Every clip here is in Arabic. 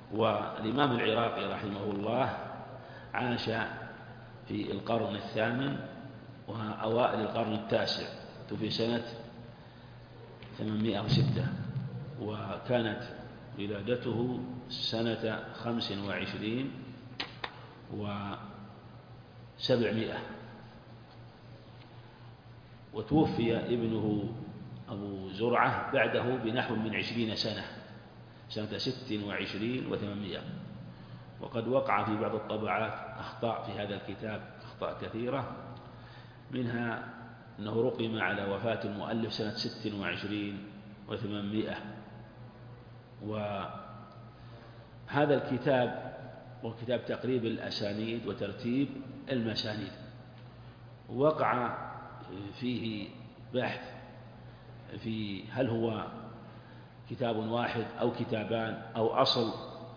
والإمام العراقي رحمه الله عاش في القرن الثامن وأوائل القرن التاسع، توفي سنة 806، وكانت ولادته سنة 25 و700، وتوفي ابنه أبو زرعة بعده بنحو من 20 سنة، سنة 26 و800. وقد وقع في بعض الطبعات أخطاء في هذا الكتاب، أخطاء كثيرة، منها أنه رقم على وفاة المؤلف سنة 26 و800. وهذا الكتاب هو كتاب تقريب الأسانيد وترتيب المسانيد، وقع فيه بحث في هل هو كتاب واحد أو كتابان أو أصل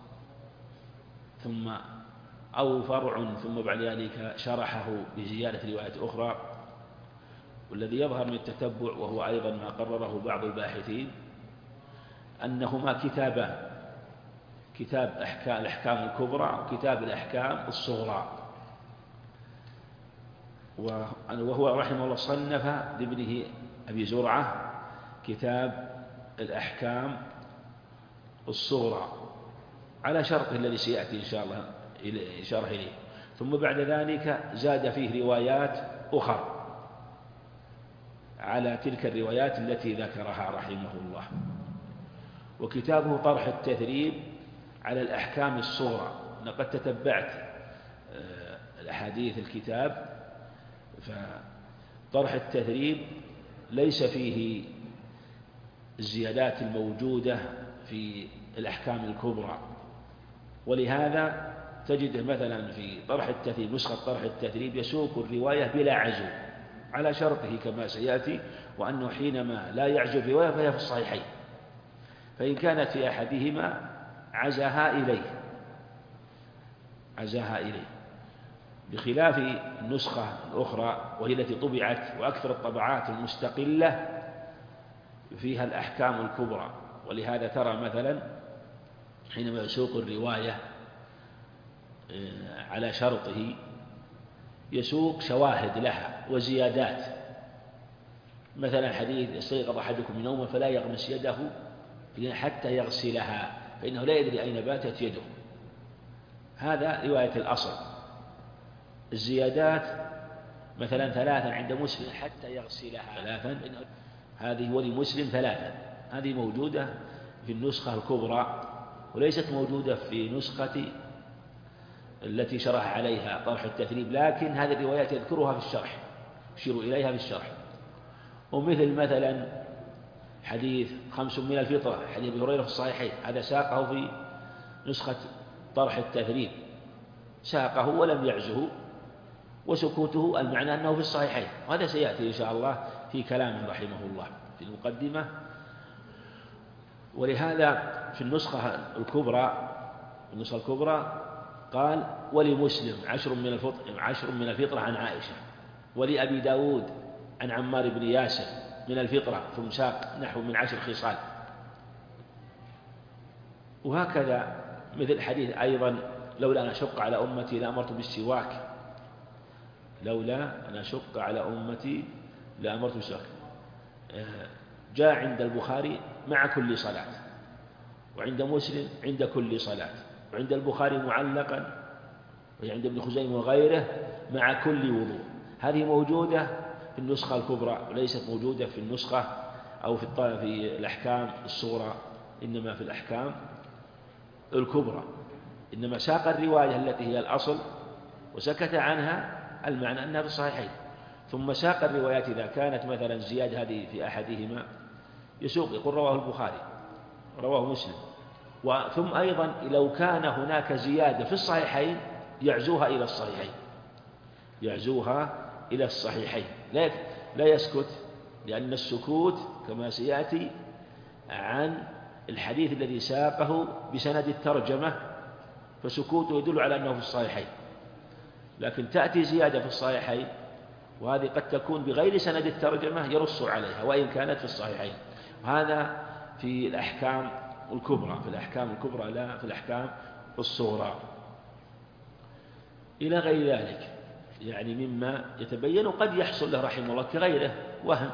ثم أو فرع ثم بعد ذلك شرحه بزيادة روايات أخرى. والذي يظهر من التتبع، وهو أيضا ما قرره بعض الباحثين، أنهما كتابان: كتاب الأحكام الكبرى وكتاب الأحكام الصغرى. وهو رحمه الله صنف لابنه أبي زرعة كتاب الأحكام الصغرى على شرطه الذي سيأتي إن شاء الله إشارة إليه، ثم بعد ذلك زاد فيه روايات أخرى على تلك الروايات التي ذكرها رحمه الله. وكتابه طرح التثريب على الأحكام الصغرى. أنا قد تتبعت الأحاديث الكتاب، فطرح التثريب ليس فيه الزيادات الموجودة في الأحكام الكبرى، ولهذا تجده مثلا في طرح التثريب، نسخة طرح التثريب، يسوق الرواية بلا عزو على شرطه كما سيأتي، وأنه حينما لا يعزو الرواية فهي في الصحيحين، فإن كانت في أحدهما عزاها إليه، بخلاف النسخة الأخرى وهي التي طبعت، وأكثر الطبعات المستقلة فيها الأحكام الكبرى. ولهذا ترى مثلا حينما يسوق الرواية على شرطه يسوق شواهد لها وزيادات، مثلا حديث: استيقظ أحدكم من نومه فلا يغمس يده حتى يغسلها فإنه لا يدري أين باتت يده. هذا رواية الأصل. الزيادات مثلا 3 عند مسلم حتى يغسلها 3، هذه ولمسلم 3، هذه موجودة في النسخة الكبرى وليست موجودة في نسخة التي شرح عليها طرح التثريب، لكن هذه الروايات يذكرها في الشرح، يشير إليها في الشرح. ومثل مثلا حديث 5 من الفطرة، حديث أبي هريرة في الصحيحين، هذا ساقه في نسخة طرح التثريب، ساقه ولم يعزه، وسكوته المعنى أنه في الصحيحين، وهذا سيأتي إن شاء الله في كلامه رحمه الله في المقدمة. ولهذا في النسخة الكبرى قال: ولمسلم 10 من الفطرة عن عائشة، ولأبي داود عن عمار بن ياسر من الفطرة، ثم ساق نحو من 10 خصال. وهكذا مثل حديث أيضا: لولا أن أشق على أمتي لأمرت بالسواك، لولا أن أشق على أمتي لأمرت بالسواك، جاء عند البخاري مع كل صلاة، وعند مسلم عند كل صلاة، وعند البخاري معلقا، وعند ابن خزيمة وغيره مع كل وضوء. هذه موجودة في النسخة الكبرى وليست موجودة في النسخة أو في الأحكام الصغرى، إنما في الأحكام الكبرى. إنما ساق الرواية التي هي الأصل وسكت عنها، المعنى أنها في الصحيحين. ثم ساق الروايات إذا كانت مثلا زيادة هذه في أحدهما يسوق، يقول: رواه البخاري، رواه مسلم. ثم أيضا لو كان هناك زيادة في الصحيحين يعزوها إلى الصحيحين، لا يسكت، لأن السكوت كما سيأتي عن الحديث الذي ساقه بسند الترجمة، فسكوته يدل على أنه في الصحيحين. لكن تأتي زيادة في الصحيحين، وهذه قد تكون بغير سند الترجمة يرص عليها وإن كانت في الصحيحين. وهذا في الأحكام الكبرى، في الأحكام الكبرى لا في الأحكام الصغرى، إلى غير ذلك يعني مما يتبين قد يحصل له رحمه الله كغيره وهم.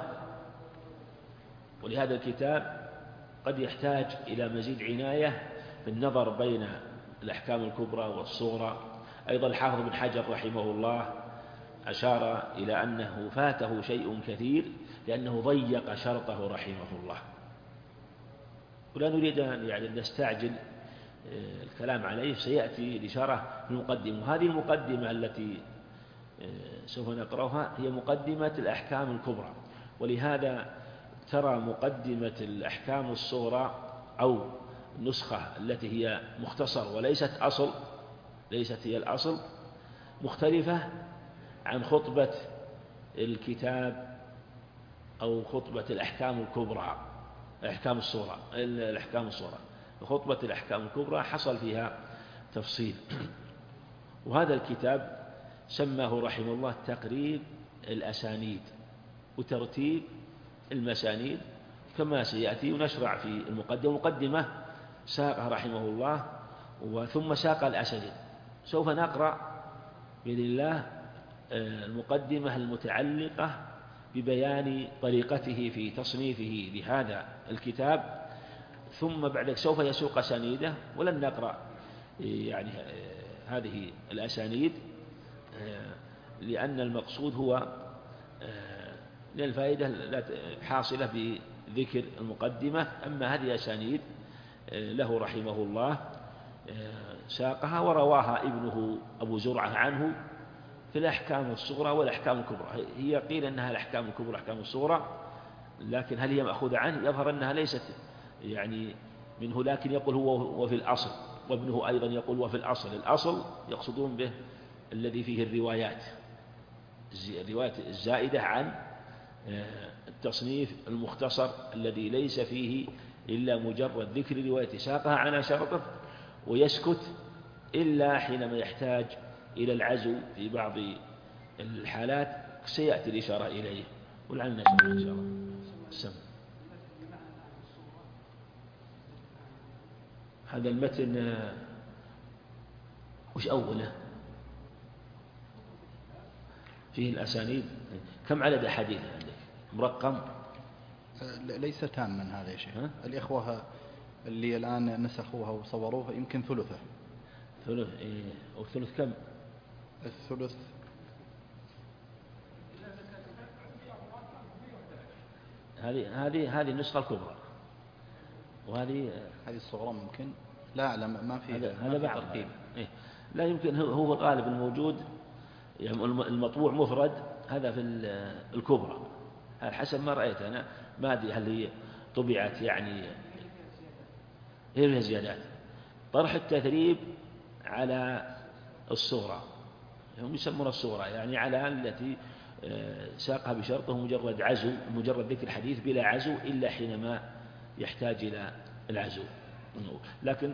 ولهذا الكتاب قد يحتاج إلى مزيد عناية في النظر بين الأحكام الكبرى والصغرى. أيضا الحافظ بن حجر رحمه الله أشار إلى أنه فاته شيء كثير لأنه ضيق شرطه رحمه الله. ولا نريد أن نستعجل الكلام عليه، سيأتي الإشارة في المقدمة. وهذه المقدمة التي سوف نقرأها هي مقدمة الأحكام الكبرى، ولهذا ترى مقدمة الأحكام الصغرى أو النسخة التي هي مختصر وليست أصل، ليست هي الأصل، مختلفة عن خطبة الكتاب أو خطبة الأحكام الكبرى، الأحكام الصغرى. خطبة الأحكام الكبرى حصل فيها تفصيل. وهذا الكتاب سماه رحمه الله تقريب الأسانيد وترتيب المسانيد كما سيأتي. ونشرع في المقدمة ساقها رحمه الله وثم ساق الأسانيد. سوف نقرأ بإذن الله المقدمة المتعلقة ببيان طريقته في تصنيفه لهذا الكتاب، ثم بعد سوف يسوق أسانيده. ولن نقرأ يعني هذه الأسانيد لأن المقصود هو للفائدة حاصلة بذكر المقدمة. أما هذه الأسانيد له رحمه الله ساقها ورواها ابنه أبو زرعة عنه في الأحكام الصغرى والأحكام الكبرى. هي قيل أنها الأحكام الكبرى والأحكام الصغرى، لكن هل هي مأخوذة عنه؟ يظهر أنها ليست يعني منه، لكن يقول هو في الأصل. وابنه أيضا يقول هو في الأصل. الأصل يقصدون به الذي فيه الروايات الزائدة عن التصنيف المختصر الذي ليس فيه إلا مجرد ذكر رواية ساقها على شرطه ويسكت إلا حينما يحتاج إلى العزو في بعض الحالات سيأتي الإشارة إليه. ولعلنا نشرح إن شاء الله. السلام. هذا المتن وش أوله؟ فيه الأسانيد. كم عدد أحاديث عندك مرقم؟ ليس تاما هذا يا شيخ. الإخوة اللي الآن نسخوها وصوروها يمكن ثلثة. ثلث إيه؟ أو ثلث كم؟ الثلث هذه النسخة الكبرى، وهذه الصغرى ممكن لا أعلم ما في هذا بعض إيه؟ لا يمكن. هو الغالب الموجود يعني المطبوع مفرد هذا في الكبرى. هذا حسب ما رأيت أنا، ما أدري هل هي طبعت يعني هي فيها زيادات. طرح التثريب على الصغرى، هم يسمون الصغرى يعني على التي ساقها بشرطه مجرد عزو، مجرد ذكر الحديث بلا عزو إلا حينما يحتاج إلى العزو. لكن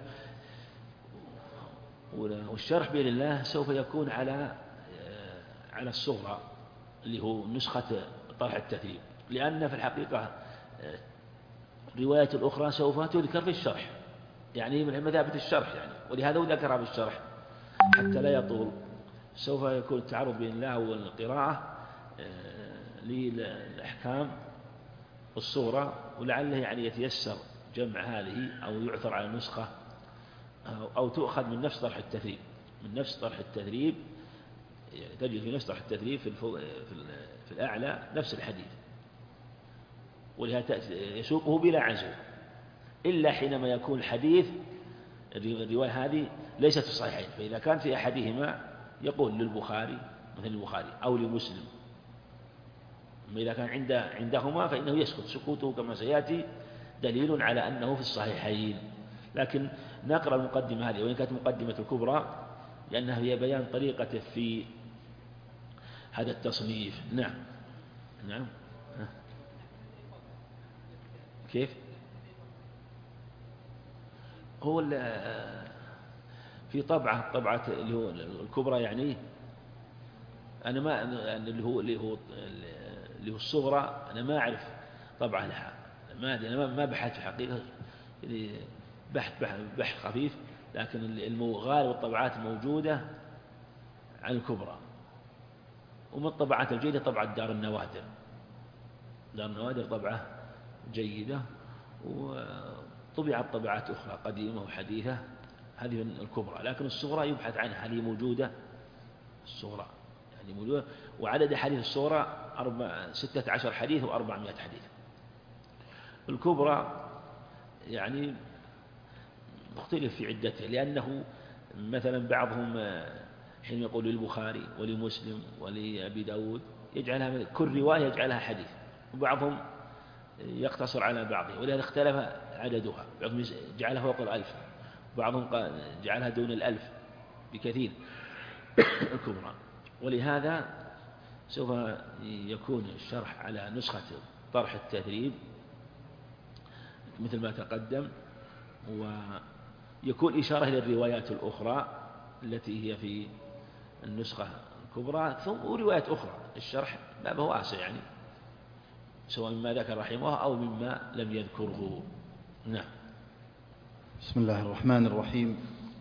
والشرح بإذن الله سوف يكون على الصغرى اللي هو نسخة طرح التثريب، لأن في الحقيقة الرواية الأخرى سوف تذكر في الشرح، يعني من مثابة الشرح يعني، ولهذا ذكرها في الشرح حتى لا يطول. سوف يكون التعرض بإذن الله والقراءة للأحكام الصغرى، ولعله يعني يتيسر جمع هذه أو يعثر على نسخة أو تؤخذ من نفس طرح التثريب. من نفس طرح التثريب يعني تجد في نفس طرح التثريب في الأعلى نفس الحديث، ولهذا يسوقه بلا عزو إلا حينما يكون الحديث الرواية هذه ليست في الصحيحين، فإذا كان في أحدهما يقول للبخاري مثل البخاري أو لمسلم. أما إذا كان عندهما فإنه يسكت. سكوته كما سيأتي دليل على أنه في الصحيحين. لكن نقرأ المقدمة هذه وإن كانت مقدمة الكبرى لأنها هي بيان طريقته في هذا التصنيف. نعم نعم. كيف هو في طبعة اللي هو الكبرى يعني أنا ما اللي هو الصغرى أنا ما أعرف طبعة لها، ما بحثت في الحقيقة بحث خفيف، لكن غالب الطبعات موجودة عن الكبرى. ومن الطبعات الجيدة طبعة دار النوادر. دار النوادر طبعة جيدة، وطبعت طبعات أخرى قديمة وحديثة، هذه من الكبرى. لكن الصغرى يبحث عنها، هل هي موجودة؟ الصغرى يعني موجودة، وعدد حديث الصغرى 16 حديث و400 حديث. الكبرى يعني مختلف في عدتها، لأنه مثلا بعضهم حين يقول للبخاري ولمسلم ولأبي داود يجعلها كل رواية يجعلها حديث، وبعضهم يقتصر على بعضه، ولهذا اختلف عددها. بعضهم جعلها فوق 1000، وبعضهم جعلها دون 1000 بكثير الكبرى. ولهذا سوف يكون الشرح على نسخة طرح التثريب مثل ما تقدم، ويكون إشارة إلى الروايات الأخرى التي هي في النسخة الكبرى، ثم روايات أخرى. الشرح بابه واسع يعني، سواء مما ذكر رحمه الله أو مما لم يذكره. نعم. بسم الله الرحمن الرحيم.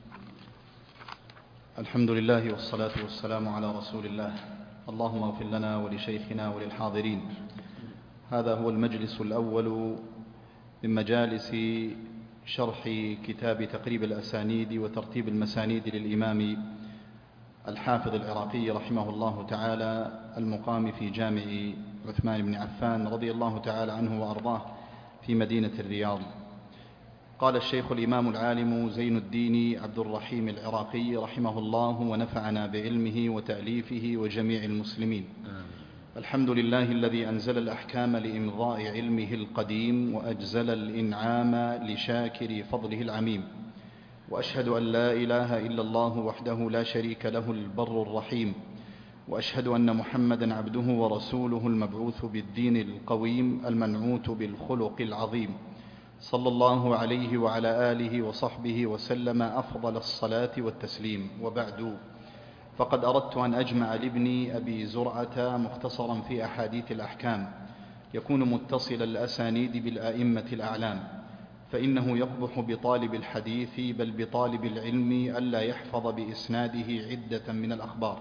الحمد لله والصلاة والسلام على رسول الله. اللهم اغفر لنا ولشيخنا وللحاضرين. هذا هو المجلس الأول من مجالس شرح كتاب تقريب الأسانيد وترتيب المسانيد للإمام الحافظ العراقي رحمه الله تعالى، المقام في جامع عثمان بن عفان رضي الله تعالى عنه وأرضاه في مدينة الرياض. قال الشيخ الإمام العالم زين الدين عبد الرحيم العراقي رحمه الله ونفعنا بعلمه وتأليفه وجميع المسلمين. الحمد لله الذي أنزل الأحكام لإمضاء علمه القديم، وأجزل الإنعام لشاكر فضله العميم. وأشهد أن لا إله إلا الله وحده لا شريك له البر الرحيم، وأشهد أن محمدا عبده ورسوله المبعوث بالدين القويم المنعوت بالخلق العظيم، صلى الله عليه وعلى آله وصحبه وسلم أفضل الصلاة والتسليم. وبعد، فقد أردت أن أجمع لابن أبي زرعة مختصرا في أحاديث الأحكام يكون متصل الأسانيد بالآئمة الأعلام، فإنه يقبح بطالب الحديث بل بطالب العلم ألا يحفظ بإسناده عدة من الأخبار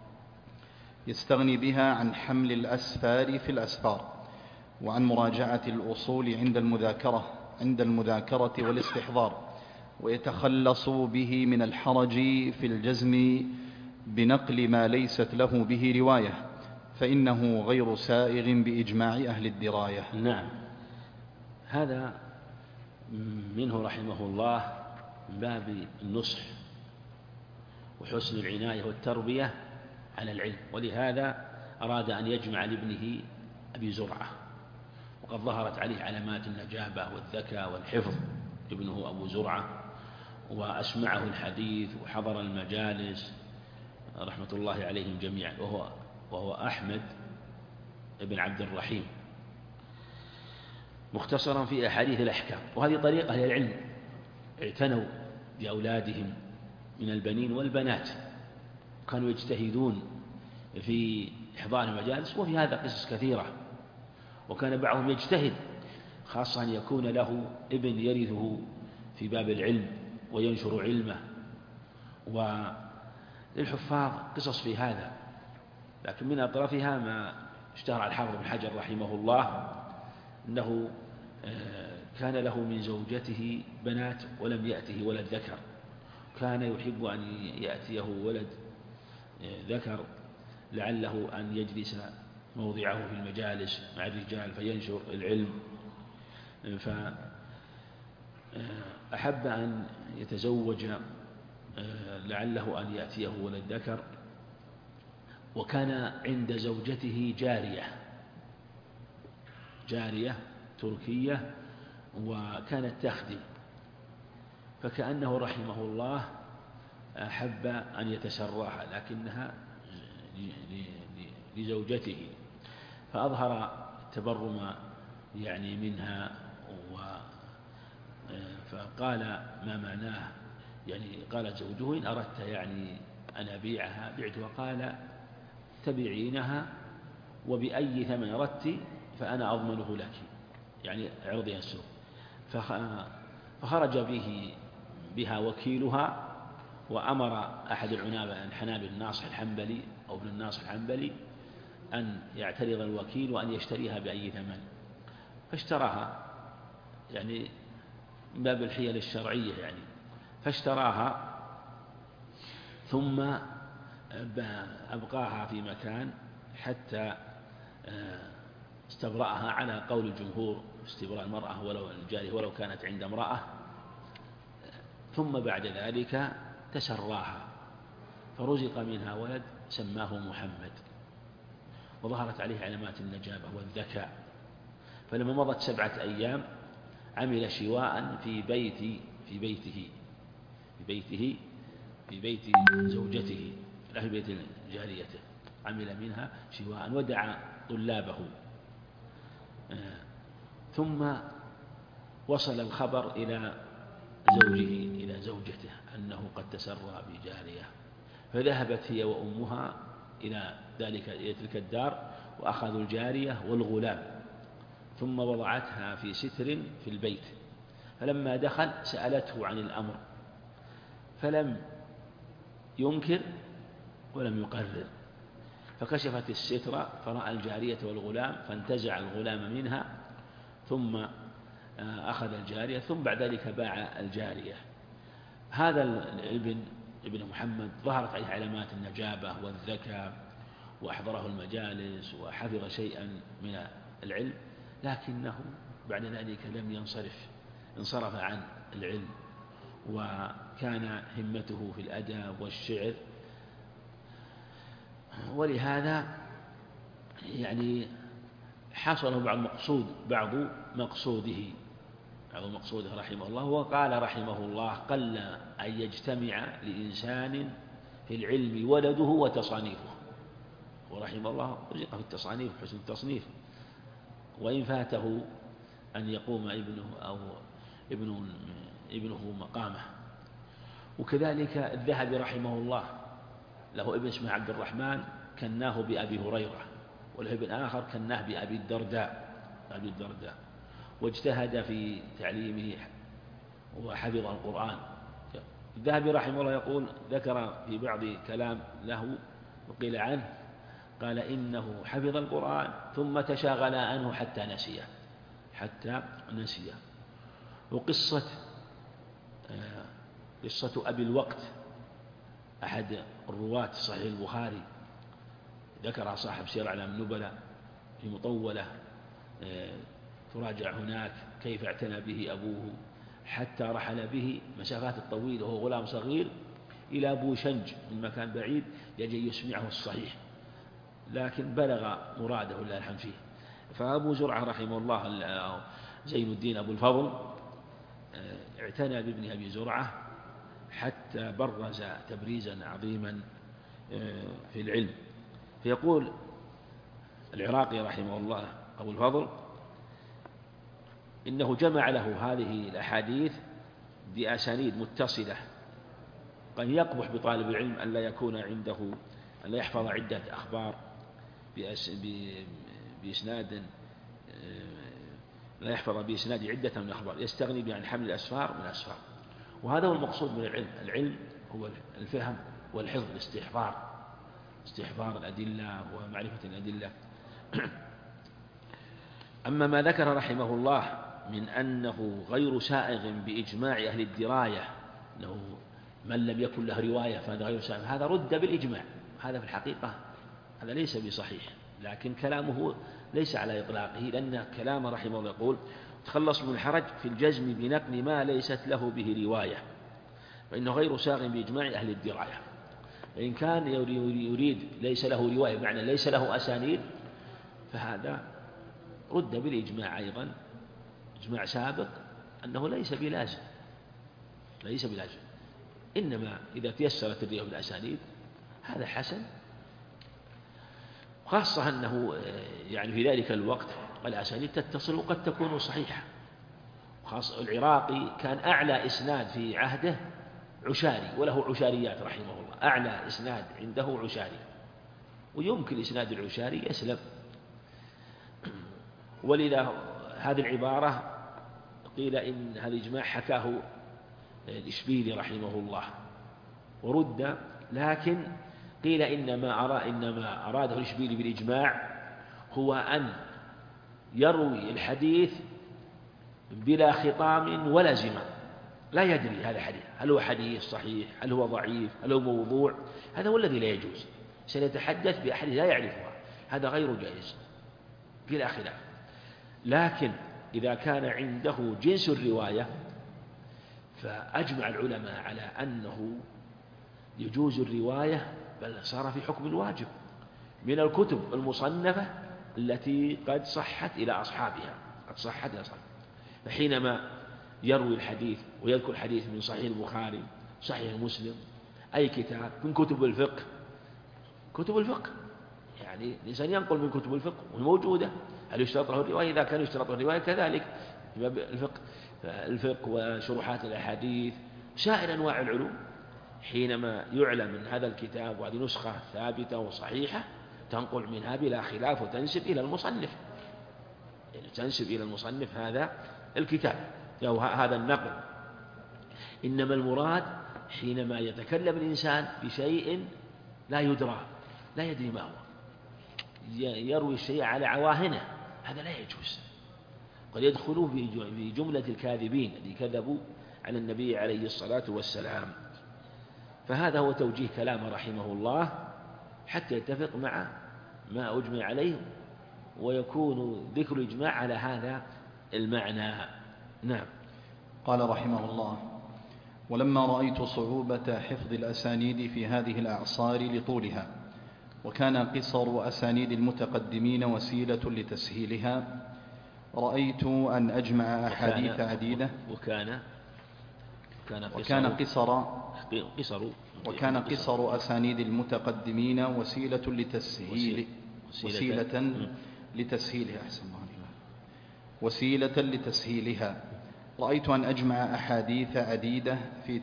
يستغني بها عن حمل الأسفار في الأسفار، وعن مراجعة الأصول عند المذاكرة والاستحضار، ويتخلص به من الحرج في الجزم بنقل ما ليست له به رواية، فإنه غير سائغ بإجماع أهل الدراية. نعم. هذا منه رحمه الله من باب النصح وحسن العناية والتربية على العلم، ولهذا أراد أن يجمع لابنه أبي زرعة، وقد ظهرت عليه علامات النجابة والذكاء والحفظ ابنه أبو زرعة، وأسمعه الحديث وحضر المجالس رحمة الله عليهم جميعا، وهو أحمد بن عبد الرحيم، مختصرا في أحاديث الأحكام. وهذه طريقة أهل العلم، اعتنوا بأولادهم من البنين والبنات، كانوا يجتهدون في إحضار المجالس، وفي هذا قصص كثيرة. وكان بعضهم يجتهد خاصة أن يكون له ابن يرثه في باب العلم وينشر علمه، وللحفاظ قصص في هذا. لكن من أطرافها ما اشتهر على الحافظ بن حجر رحمه الله أنه كان له من زوجته بنات ولم يأته ولد ذكر، كان يحب أن يأتيه ولد ذكر لعله أن يجلس موضعه في المجالس مع الرجال فينشر العلم، فأحب أن يتزوج لعله أن يأتيه ولد ذكر. وكان عند زوجته جارية تركية، وكانت تخدم، فكأنه رحمه الله أحب أن يتسراها، لكنها لزوجته، فأظهر التبرم يعني منها، فقال ما معناه، يعني قالت زوجه إن أردت يعني أن أبيعها بعتها، قال تبيعينها وبأي ثمن أردت فأنا أضمنه لك، يعني عرضها السوق. فخرج بها وكيلها، وأمر أحد الحنابلة الناصح الحنبلي أو ابن الناصح الحنبلي أن يعترض الوكيل وأن يشتريها بأي ثمن، فاشتراها يعني من باب الحيل الشرعية يعني، فاشتراها ثم أبقاها في مكان حتى استبرأها على قول الجمهور، استبراء المرأة ولو الجارية ولو كانت عند امرأة، ثم بعد ذلك تسراها فرزق منها ولد سماه محمد، وظهرت عليه علامات النجابة والذكاء. فلما مضت 7 أيام عمل شواء في بيت زوجته، لا في بيت جاريته، عمل منها شواء ودعا طلابه. ثم وصل الخبر إلى زوجته أنه قد تسرى بجارية، فذهبت هي وأمها إلى تلك الدار، وأخذوا الجارية والغلام، ثم وضعتها في ستر في البيت. فلما دخل سألته عن الأمر، فلم ينكر ولم يقرر، فكشفت الستر فرأى الجارية والغلام، فانتزع الغلام منها ثم أخذ الجارية، ثم بعد ذلك باع الجارية. هذا ابن محمد ظهرت عليه علامات النجابة والذكاء، وأحضره المجالس وحفظ شيئا من العلم، لكنه بعد ذلك لم انصرف عن العلم، وكان همته في الأدب والشعر، ولهذا يعني حصل بعض مقصوده رحمه الله. وقال رحمه الله: قل أن يجتمع لإنسان في العلم ولده وتصانيفه. ورحمه الله رزق في التصانيف حسن التصنيف، وإن فاته أن يقوم ابنه مقامه. وكذلك الذهبي رحمه الله له ابن اسمه عبد الرحمن كناه بأبي هريرة، وله ابن آخر كناه بأبي الدرداء، واجتهد في تعليمه وحفظ القرآن. الذهبي رحمه الله يقول، ذكر في بعض كلام له وقيل عنه، قال إنه حفظ القرآن ثم تشاغل عنه حتى نسيه. وقصة أبي الوقت أحد الرواة صحيح البخاري ذكر صاحب سير أعلام النبلاء في مطولة، تراجع هناك كيف اعتنى به أبوه حتى رحل به مسافات طويلة وهو غلام صغير إلى بوشنج من مكان بعيد يجي يسمعه الصحيح، لكن بلغ مراده الله الحمد فيه. فأبو زرعة رحمه الله زين الدين أبو الفضل اعتنى بابن أبي زرعة حتى برز تبريزا عظيما في العلم. فيقول العراقي رحمه الله أبو الفضل: إنه جمع له هذه الأحاديث بأسانيد متصلة، قد يقبح بطالب العلم أن لا يكون عنده أن لا يحفظ عدة أخبار بإسناد، لا يحفظ بإسناد عدة من الأخبار، يستغني بأن حمل الأسفار من الأسفار. وهذا هو المقصود من العلم هو الفهم والحفظ، استحضار الأدلة ومعرفة الأدلة. أما ما ذكر رحمه الله من أنه غير سائغ بإجماع أهل الدراية، أنه من لم يكن له رواية فهذا غير سائغ، هذا رد بالإجماع. هذا في الحقيقة هذا ليس بصحيح، لكن كلامه ليس على إطلاقه، لأن كلام رحمه الله يقول: تخلص من الحرج في الجزم بنقل ما ليست له به رواية، فإنه غير ساغ بإجماع أهل الدراية. فإن كان يريد ليس له رواية بمعنى ليس له أسانيد، فهذا رد بالإجماع أيضا، إجماع سابق أنه ليس بلازم، إنما إذا تيسرت الرواية بالأسانيد هذا حسن، خاصة أنه يعني في ذلك الوقت الأسانيد تتصل وقد تكون صحيحة. خاصة العراقي كان أعلى إسناد في عهده عشاري، وله عشاريات رحمه الله، أعلى إسناد عنده عشاري، ويمكن إسناد العشاري يسلم. ولذا هذه العبارة قيل إن هذا الإجماع حكاه الإشبيلي رحمه الله ورد، لكن قيل إنما أراده الإشبيلي بالإجماع هو أن يروي الحديث بلا خطام ولا زمام، لا يدري هذا الحديث هل هو حديث صحيح، هل هو ضعيف، هل هو موضوع. هذا هو الذي لا يجوز، سنتحدث بأحاديث لا يعرفها، هذا غير جائز بلا خلاف. لكن إذا كان عنده جنس الرواية فأجمع العلماء على أنه يجوز الرواية، بل صار في حكم الواجب من الكتب المصنفة التي قد صحت إلى أصحابها، فحينما يروي الحديث ويذكر حديث من صحيح البخاري، صحيح مسلم، أي كتاب من كتب الفقه يعني الإنسان ينقل من كتب الفقه والموجودة، هل يشترط له الرواية؟ إذا كان يشترط له الرواية كذلك في باب الفقه وشروحات الأحاديث سائر أنواع العلوم، حينما يعلم من هذا الكتاب وهذه نسخة ثابتة وصحيحة تنقل منها بلا خلاف وتنسب إلى المصنف، يعني تنسب إلى المصنف هذا الكتاب أو هذا النقل. إنما المراد حينما يتكلم الإنسان بشيء لا يدرى، لا يدري ما هو، يروي الشيء على عواهنه، هذا لا يجوز، قد يدخلوا في جملة الكاذبين الذي كذبوا على النبي عليه الصلاة والسلام. فهذا هو توجيه كلامه رحمه الله حتى يتفق مع ما أجمع عليه ويكون ذكر الإجماع على هذا المعنى. نعم. قال رحمه الله: ولما رأيت صعوبة حفظ الأسانيد في هذه الأعصار لطولها، وكان قصر أسانيد المتقدمين وسيلة لتسهيلها، رأيت أن أجمع أحاديث عديدة. وكان قصر أسانيد المتقدمين وسيلة لتسهيلها. رأيت أن أجمع أحاديث عديدة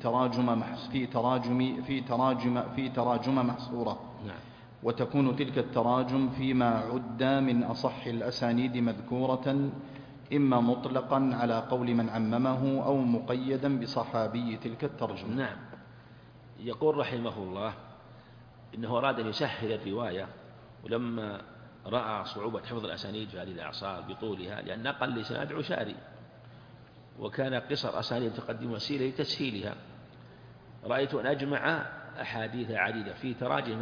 في تراجم محصورة، وتكون تلك التراجم فيما عد من أصح الأسانيد مذكورة، إما مطلقا على قول من عممه أو مقيدا بصحابي تلك الترجمة. نعم. يقول رحمه الله إنه أراد أن يسهل الرواية، ولما رأى صعوبة حفظ الأسانيد في هذه الأعصار بطولها، لأن نقل الإسناد عشاري، وكان قصر أسانيد تقدم وسيلة لتسهيلها، رأيت أن أجمع أحاديث عديدة في تراجم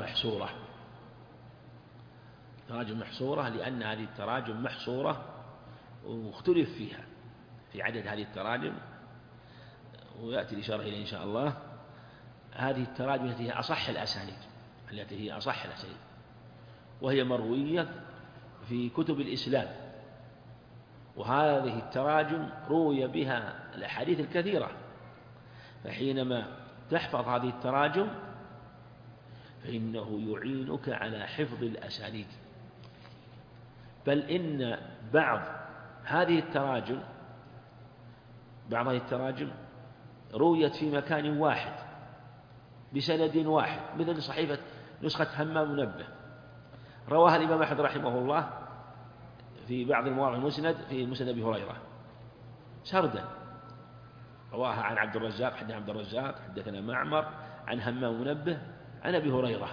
محصورة، لأن هذه التراجم محصورة واختلف فيها في عدد هذه التراجم، ويأتي الإشارة إليه إن شاء الله. هذه التراجم التي هي أصح الأسانيد، وهي مروية في كتب الإسلام، وهذه التراجم روي بها الأحاديث الكثيرة، فحينما تحفظ هذه التراجم فإنه يعينك على حفظ الأسانيد، بل إن بعض هذه التراجم رويت في مكان واحد بسند واحد، مثل صحيفة نسخة همام منبه رواها الإمام أحمد رحمه الله في بعض المواضع المسند في مسند أبي هريرة سردا، رواها عن عبد الرزاق حدثنا معمر عن همام منبه عن أبي هريرة،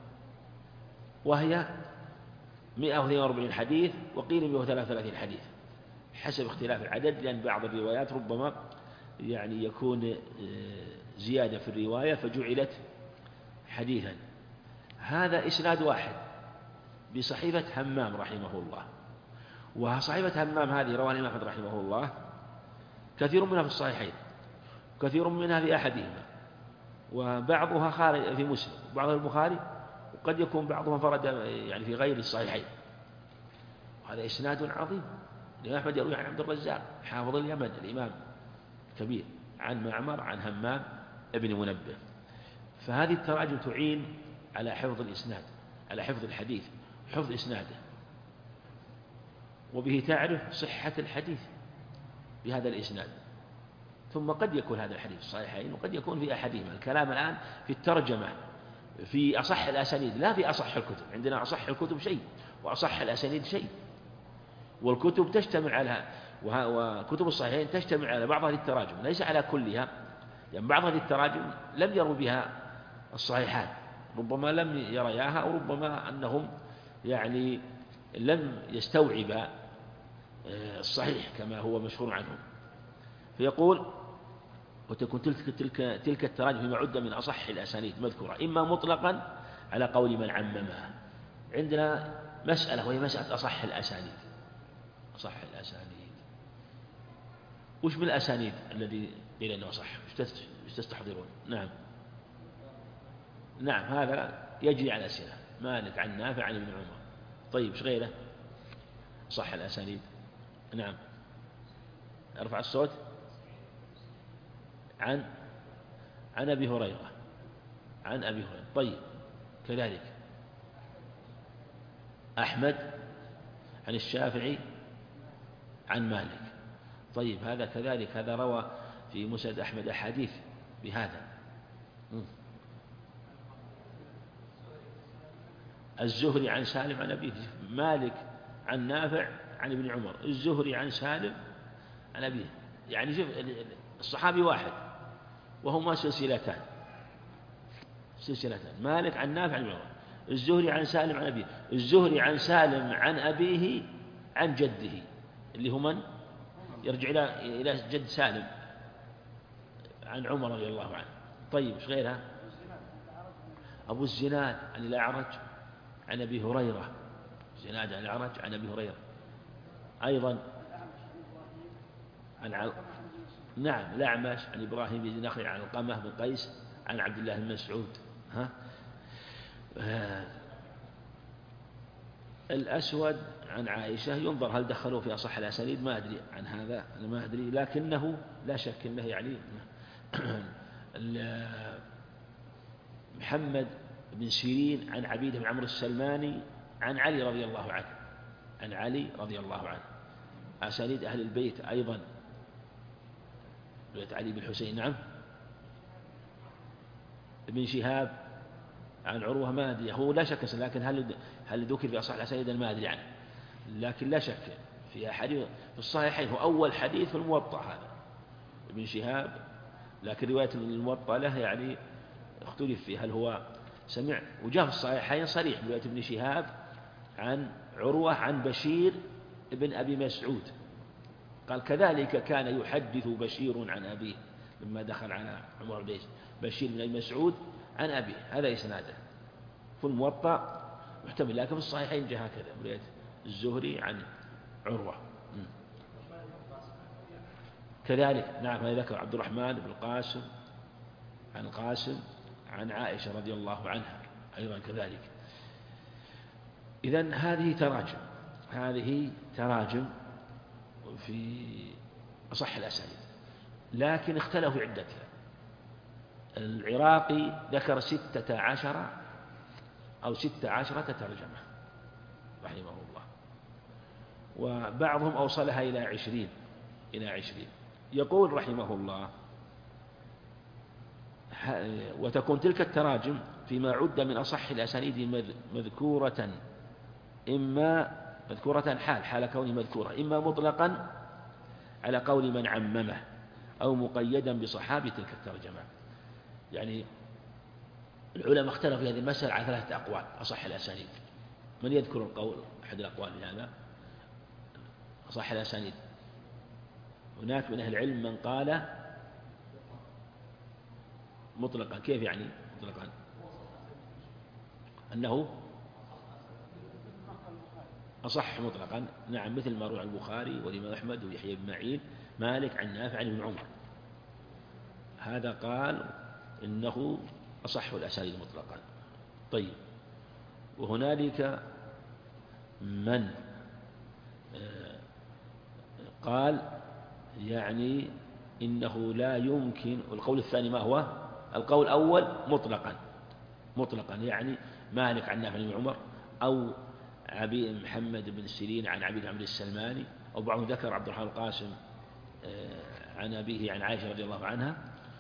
وهي 142 حديث، وقيل 133 حديث حسب اختلاف العدد، لأن بعض الروايات ربما يعني يكون زيادة في الرواية فجعلت حديثا. هذا إسناد واحد بصحيفة همام رحمه الله، وصحيفة همام هذه رواه الإمام أحمد رحمه الله كثير منها في الصحيحين، وكثير منها في أحدهما، وبعضها خارج في مسلم، وبعضها في البخاري، وقد يكون بعضها فرد يعني في غير الصحيحين. وهذا إسناد عظيم. الإمام أحمد يروي عن عبد الرزاق حافظ اليمن الإمام كبير عن معمر عن همام ابن منبه. فهذه التراجم تعين على حفظ الإسناد، على حفظ الحديث، حفظ إسناده، وبه تعرف صحة الحديث بهذا الإسناد. ثم قد يكون هذا الحديث صحيحين وقد يكون في أحدهما. الكلام الآن في الترجمة في أصح الأسانيد لا في أصح الكتب. عندنا أصح الكتب شيء وأصح الأسانيد شيء، والكتب تجتمع على وكتب الصحيحين تجتمع على بعض هذه التراجم، ليس على كلها، يعني بعض هذه التراجم لم يروا بها الصحيحان، ربما لم يرياها، أو ربما أنهم يعني لم يستوعب الصحيح كما هو مشهور عنهم. فيقول: وتكون تلك التراجم فيما عد من أصح الأسانيد مذكورة، إما مطلقا على قول من عممها. عندنا مسألة وهي مسألة أصح الأسانيد. أصح الأسانيد وش من الأسانيد الذي قيل أنه صح؟ وش تستحضرون؟ نعم هذا يجري على الأسئلة. مالك عن نافع عن ابن عمر. طيب ايش غيره؟ صح الأسانيد. نعم ارفع الصوت. عن أبي هريرة. عن أبي هريرة. طيب كذلك أحمد عن الشافعي عن مالك. طيب هذا كذلك، هذا روى في مسند أحمد أحاديث بهذا. الزهري عن سالم عن أبيه. مالك عن نافع عن ابن عمر، الزهري عن سالم عن أبيه. يعني شوف الصحابي واحد وهما سلسلتان. مالك عن نافع عن ابن عمر، الزهري عن سالم عن أبيه، الزهري عن سالم عن أبيه عن جده، اللي هو من؟ يرجع إلى جد سالم عن عمر رضي الله عنه. طيب ايش غيرها؟ أبو الزناد عن الأعرج عن أبي هريرة. زناد عن الأعرج عن أبي هريرة. أيضا نعم الأعمش عن إبراهيم بن نخعي عن القمة بن قيس عن عبد الله بن مسعود. الأسود عن عائشة. ينظر هل دخلوا في أصح الأسانيد، ما أدري عن هذا، أنا ما أدري، لكنه لا شك أنه يعني محمد بن سيرين عن عبيد بن عمرو السلماني عن علي رضي الله عنه. عن علي رضي الله عنه. أسانيد أهل البيت أيضا، رواية علي بن الحسين. نعم ابن شهاب عن عروة، ما أدري، هو لا شك، لكن هل ذكر في أصح الأسانيد ما أدري عنه، لكن لا شك في حديث في الصحيحين، هو أول حديث في الموطأ هذا ابن شهاب، لكن رواية الموطأ له يعني اختلف فيه، هل هو سمع، وجاء في الصحيحين صريح رواية ابن شهاب عن عروة عن بشير ابن أبي مسعود، قال كذلك كان يحدث بشير عن أبيه لما دخل على عمر بن بشير بن أبي مسعود عن أبيه. هذا إسناده في الموطأ محتمل، لكن في الصحيحين جاء هكذا رواية الزهري عن عروة كذلك. نعم هذا ذكر عبد الرحمن بن القاسم عن قاسم عن عائشة رضي الله عنها أيضا كذلك. إذن هذه تراجم في أصح الأسانيد، لكن اختلفوا في عدتها. العراقي ذكر 16 أو 16 ترجمة رحمه الله، وبعضهم أوصلها إلى 20. يقول رحمه الله: وتكون تلك التراجم فيما عد من أصح الأسانيد مذكورة، إما مذكورة حال كونه مذكورة، إما مطلقا على قول من عممه، أو مقيدا بصحابة تلك الترجمة. يعني العلماء اختلفوا في هذه المسألة على 3 أقوال أصح الأسانيد. من يذكر القول أحد الأقوال في هذا أصح الأسانيد؟ هناك من أهل العلم من قال مطلقا. كيف يعني مطلقا؟ أنه أصح مطلقا. نعم مثل ما روى البخاري والإمام أحمد ويحيى بن معين مالك عن نافع عن ابن عمر، هذا قال إنه أصح الأسانيد مطلقا. طيب وهنالك من قال يعني إنه لا يمكن. القول الثاني ما هو؟ القول الأول مطلقا يعني مالك عن نافع عن ابن عمر، أو محمد بن سيرين عن عبيد عمرو السلماني، أو بعضهم ذكر عبد الرحمن القاسم عن أبيه عن عائشة رضي الله عنها،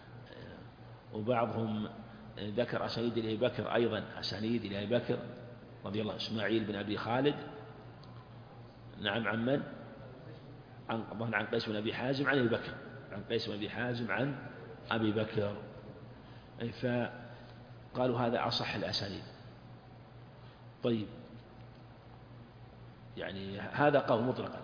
وبعضهم ذكر أسانيد إلى أبي بكر، أيضا أسانيد إلى أبي بكر رضي الله، إسماعيل بن أبي خالد. نعم عن من؟ عن قيس بن أبي حازم عن أبي بكر، عن قيس بن أبي حازم عن أبي بكر. فقالوا هذا أصح الأسانيد. طيب، يعني هذا قول مطلقا.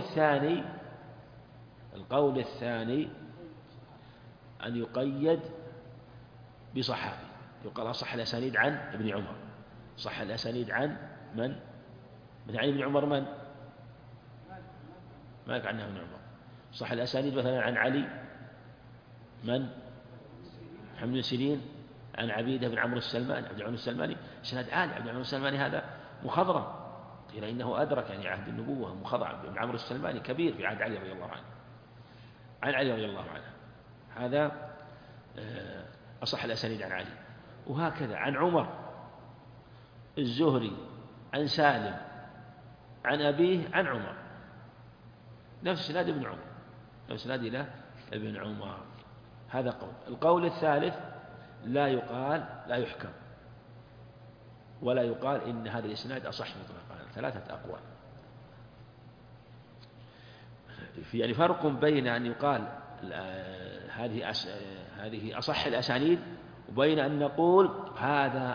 القول الثاني أن يقيد بصحابي، يقال أصح الأسانيد عن ابن عمر. صح الأسانيد عن من؟ من عن ابن عمر من؟ مالك عنه ابن عمر. صح الأسانيد مثلا عن علي من؟ محمد بن سيرين عن عبيدة بن عمرو السلماني، عبد العمرو السلماني، سند عالي. عبد العمرو السلماني هذا مخضرم، قيل إنه أدرك يعني عهد النبوة، مخضرم. بن عمرو السلماني كبير في عهد علي رضي الله عنه، عن علي رضي الله عنه. هذا أصح الأسانيد عن علي. وهكذا عن عمر، الزهري عن سالم عن أبيه عن عمر، نفس سناد ابن عمر، نفس سناد إلى ابن عمر. هذا قول. القول الثالث لا يحكم ولا يقال إن هذا الإسناد أصح مطلقا. 3 أقوال. يعني فرق بين أن يقال هذه أصح الأسانيد، وبين أن نقول هذا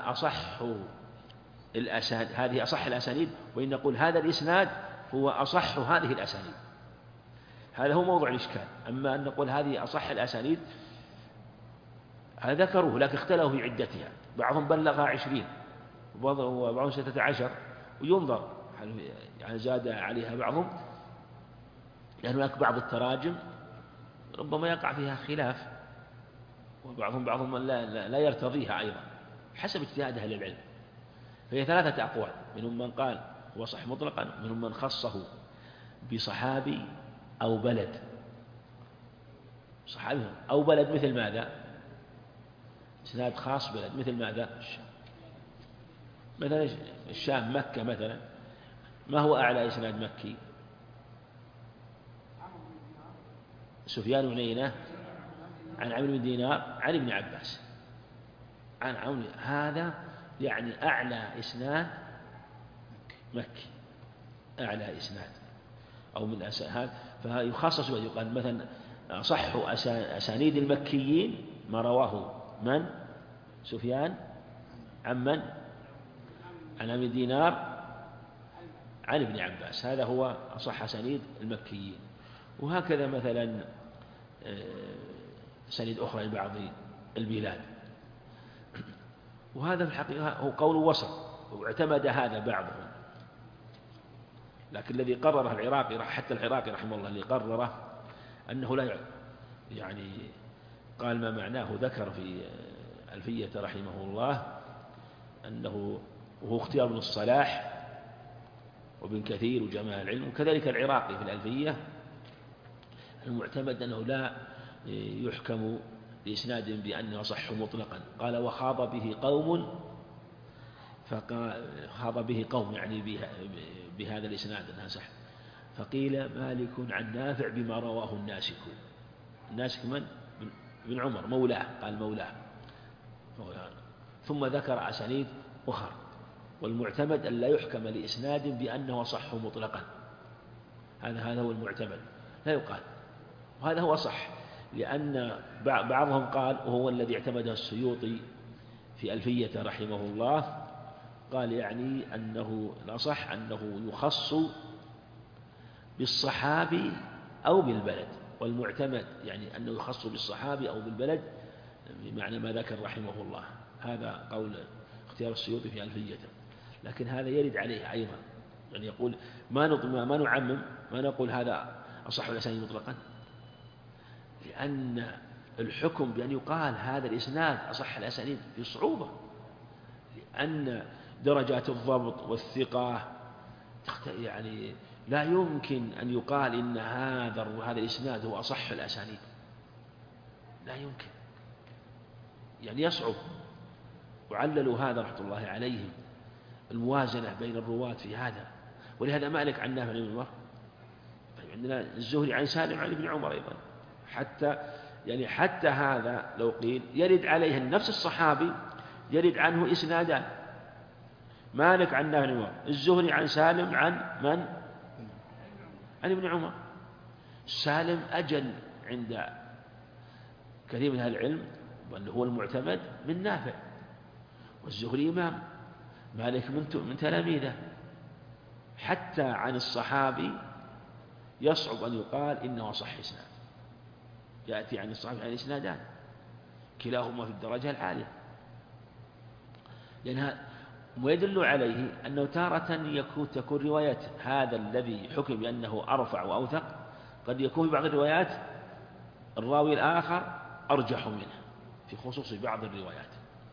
هذه أصح الأسانيد، وإن نقول هذا الإسناد هو أصح هذه الأسانيد. هذا هو موضوع الإشكال. أما أن نقول هذه أصح الأسانيد، هذا ذكروه لكن اختلفوا في عدتها، بعضهم بلغها 20 وبعضهم 16، وينظر هل يعني زاد عليها بعضهم، لأن هناك بعض التراجم ربما يقع فيها خلاف، وبعضهم لا يرتضيها أيضا حسب اجتهاد أهل العلم. فهي 3 أقوال، منهم من قال هو صح مطلقا، منهم من خصه بصحابي أو بلد، صحابي أو بلد، مثل ماذا؟ إسناد خاص بلد، مثل ماذا؟ مثلا الشام، مكة مثلا. ما هو أعلى إسناد مكي؟ سفيان بن عيينة عن عمرو بن دينار عن ابن عباس عن عمرو. هذا يعني أعلى إسناد مكي، أعلى إسناد أو من أسانيد. فيخصص ويقال مثلا أصح أسانيد المكيين ما رواه من؟ سفيان عن من؟ عن عمرو بن دينار عن ابن عباس. هذا هو أصح أسانيد المكيين. وهكذا مثلا أسانيد أخرى لبعض البلاد. وهذا في الحقيقة هو قول وسط، واعتمد هذا بعضهم، لكن الذي قرره العراقي، حتى العراقي رحمه الله، اللي قرره أنه لا يعني قال ما معناه، ذكر في ألفية رحمه الله أنه وهو اختيار ابن الصلاح وابن كثير وجماعة العلم، وكذلك العراقي في الألفية، المعتمد أنه لا يحكم بإسناد بأنه صح مطلقا. قال وخاض به قوم، خاض به قوم يعني بهذا الإسناد أنها صح. فقيل مالك عن نافع بما رواه الناسك. الناسك من؟ ابن عمر مولاه، قال مولاه. ثم ذكر أسانيد أخرى. والمعتمد أن لا يحكم لإسناد بأنه صح مطلقا، هذا هو المعتمد، لا يقال. وهذا هو صح، لأن بعضهم قال، وهو الذي اعتمده السيوطي في ألفية رحمه الله، قال يعني أنه الأصح أنه يخص بالصحابي أو بالبلد، والمعتمد يعني أنه يخص بالصحابي أو بالبلد بمعنى ما ذكر رحمه الله. هذا قول اختيار السيوطي في ألفيته. لكن هذا يرد عليه أيضا، يعني يقول ما نعمم، ما نقول هذا أصح الأسانيد مطلقا، لأن الحكم بأن يقال هذا الإسناد أصح الأسانيد في صعوبة، لأن درجات الضبط والثقة يعني لا يمكن أن يقال إن هذا الإسناد هو أصح الأسانيد، لا يمكن، يعني يصعب. وعللوا هذا رحمة الله عليهم الموازنة بين الرواة في هذا. ولهذا مالك عن نافع بن عمر، طيب عندنا الزهري عن سالم عن ابن عمر أيضا، حتى هذا لو قيل يرد عليه نفس الصحابي يرد عنه إسنادان، مالك عن نافع بن عمر، الزهري عن سالم عن من؟ عن ابن عمر. سالم أجل عند كثير من أهل العلم، بل هو المعتمد من نافع، والزهري إمام، مالك من تلاميذه. حتى عن الصحابي يصعب أن يقال إنه صح إسناد، يأتي عن الصحابي عن إسنادان كلاهما في الدرجة العالية، لأنها ويدل عليه أنه تارة تكون رواية هذا الذي حكم بأنه أرفع وأوثق قد يكون في بعض الروايات الراوي الآخر أرجح منه في خصوص بعض الروايات.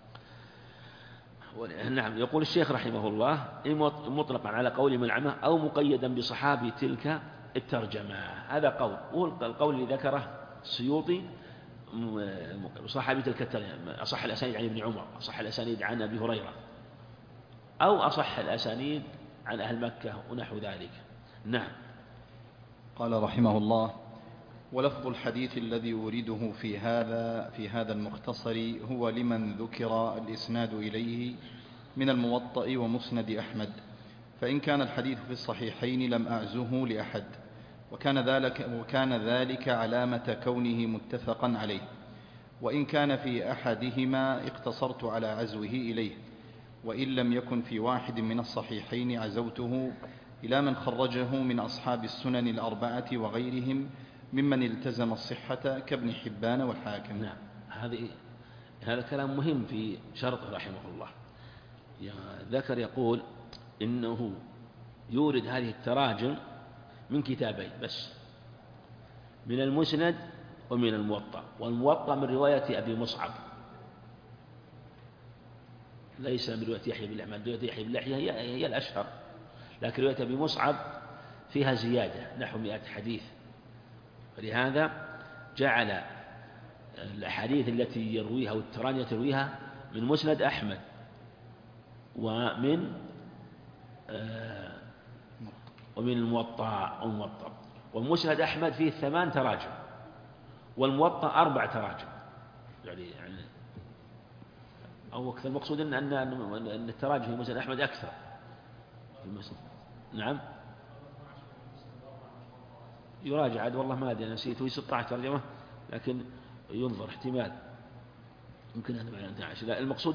نعم. يقول الشيخ رحمه الله: مطلقا على قول من العامة أو مقيدا بصحابي تلك الترجمة. هذا قول، والقول اللي ذكره السيوطي صحابي تلك الترجمة أصح الأسانيد عن ابن عمر، أصح الأسانيد عن أبي هريرة، أو أصح الأسانيد عن أهل مكة ونحو ذلك. نعم. قال رحمه الله: ولفظ الحديث الذي أريده في هذا المختصر هو لمن ذكر الإسناد إليه من الموطأ ومسند أحمد، فإن كان الحديث في الصحيحين لم أعزه لأحد، وكان ذلك علامة كونه متفقا عليه، وإن كان في أحدهما اقتصرت على عزوه إليه، وإن لم يكن في واحد من الصحيحين عزوته إلى من خرجه من أصحاب السنن الأربعة وغيرهم ممن التزم الصحة كابن حبان والحاكم. نعم. هذا كلام مهم في شرطه رحمه الله. ذكر يقول إنه يورد هذه التراجم من كتابين بس، من المسند ومن الموطأ، والموطأ من رواية أبي مصعب، ليس من رواية يحيى بن لحية. رواية يحيى بن لحية هي الأشهر، لكن رواية أبي مصعب فيها زيادة نحو 100 حديث، فلهذا جعل الأحاديث التي يرويها والتراني ترويها من مسند أحمد ومن الموطأ. والمسند أحمد فيه 8 تراجم، والموطأ 4 تراجم، يعني أو أكثر. المقصود أن التراجم في مسند أحمد أكثر في المسند. نعم. يراجع عاد، والله ما أدري، أنا نسيت، هو 16 ترجمة، لكن ينظر احتمال يمكن أن معنى 12. المقصود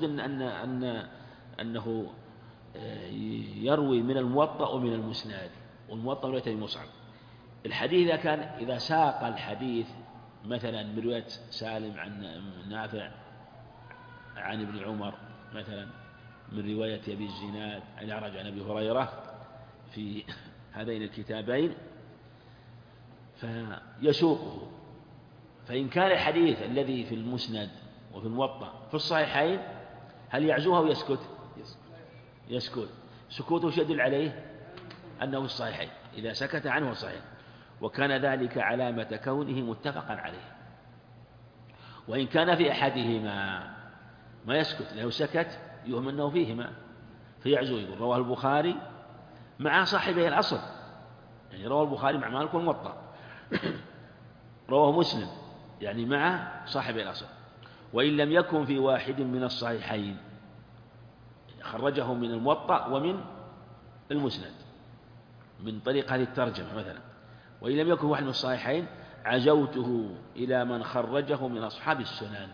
أنه يروي من الموطأ ومن المسند، والموطأ رواية ابن مصعب. الحديث إذا ساق الحديث مثلا من رواية سالم عن نافع عن ابن عمر، مثلا من رواية أبي الزناد عن الأعرج عن أبي هريرة في هذين الكتابين، فيسوقه. فإن كان الحديث الذي في المسند وفي الموطأ في الصحيحين هل يعزوها ويسكت؟ يسكت. سكوته يدل عليه أنه في الصحيحين، إذا سكت عنه الصحيح، وكان ذلك علامة كونه متفقا عليه. وإن كان في أحدهما ما يسكت، لو سكت يهم أنه فيهما فيعزو، يقول رواه البخاري مع صاحبه الأصل، يعني رواه البخاري مع مالك والموطأ، رواه مسلم يعني مع صاحبه الأصل. وإن لم يكن في واحد من الصحيحين خرجه من الموطأ ومن المسند من طريق هذه الترجمة مثلا، وإن لم يكن واحد من الصحيحين عزوته إلى من خرجه من أصحاب السنن.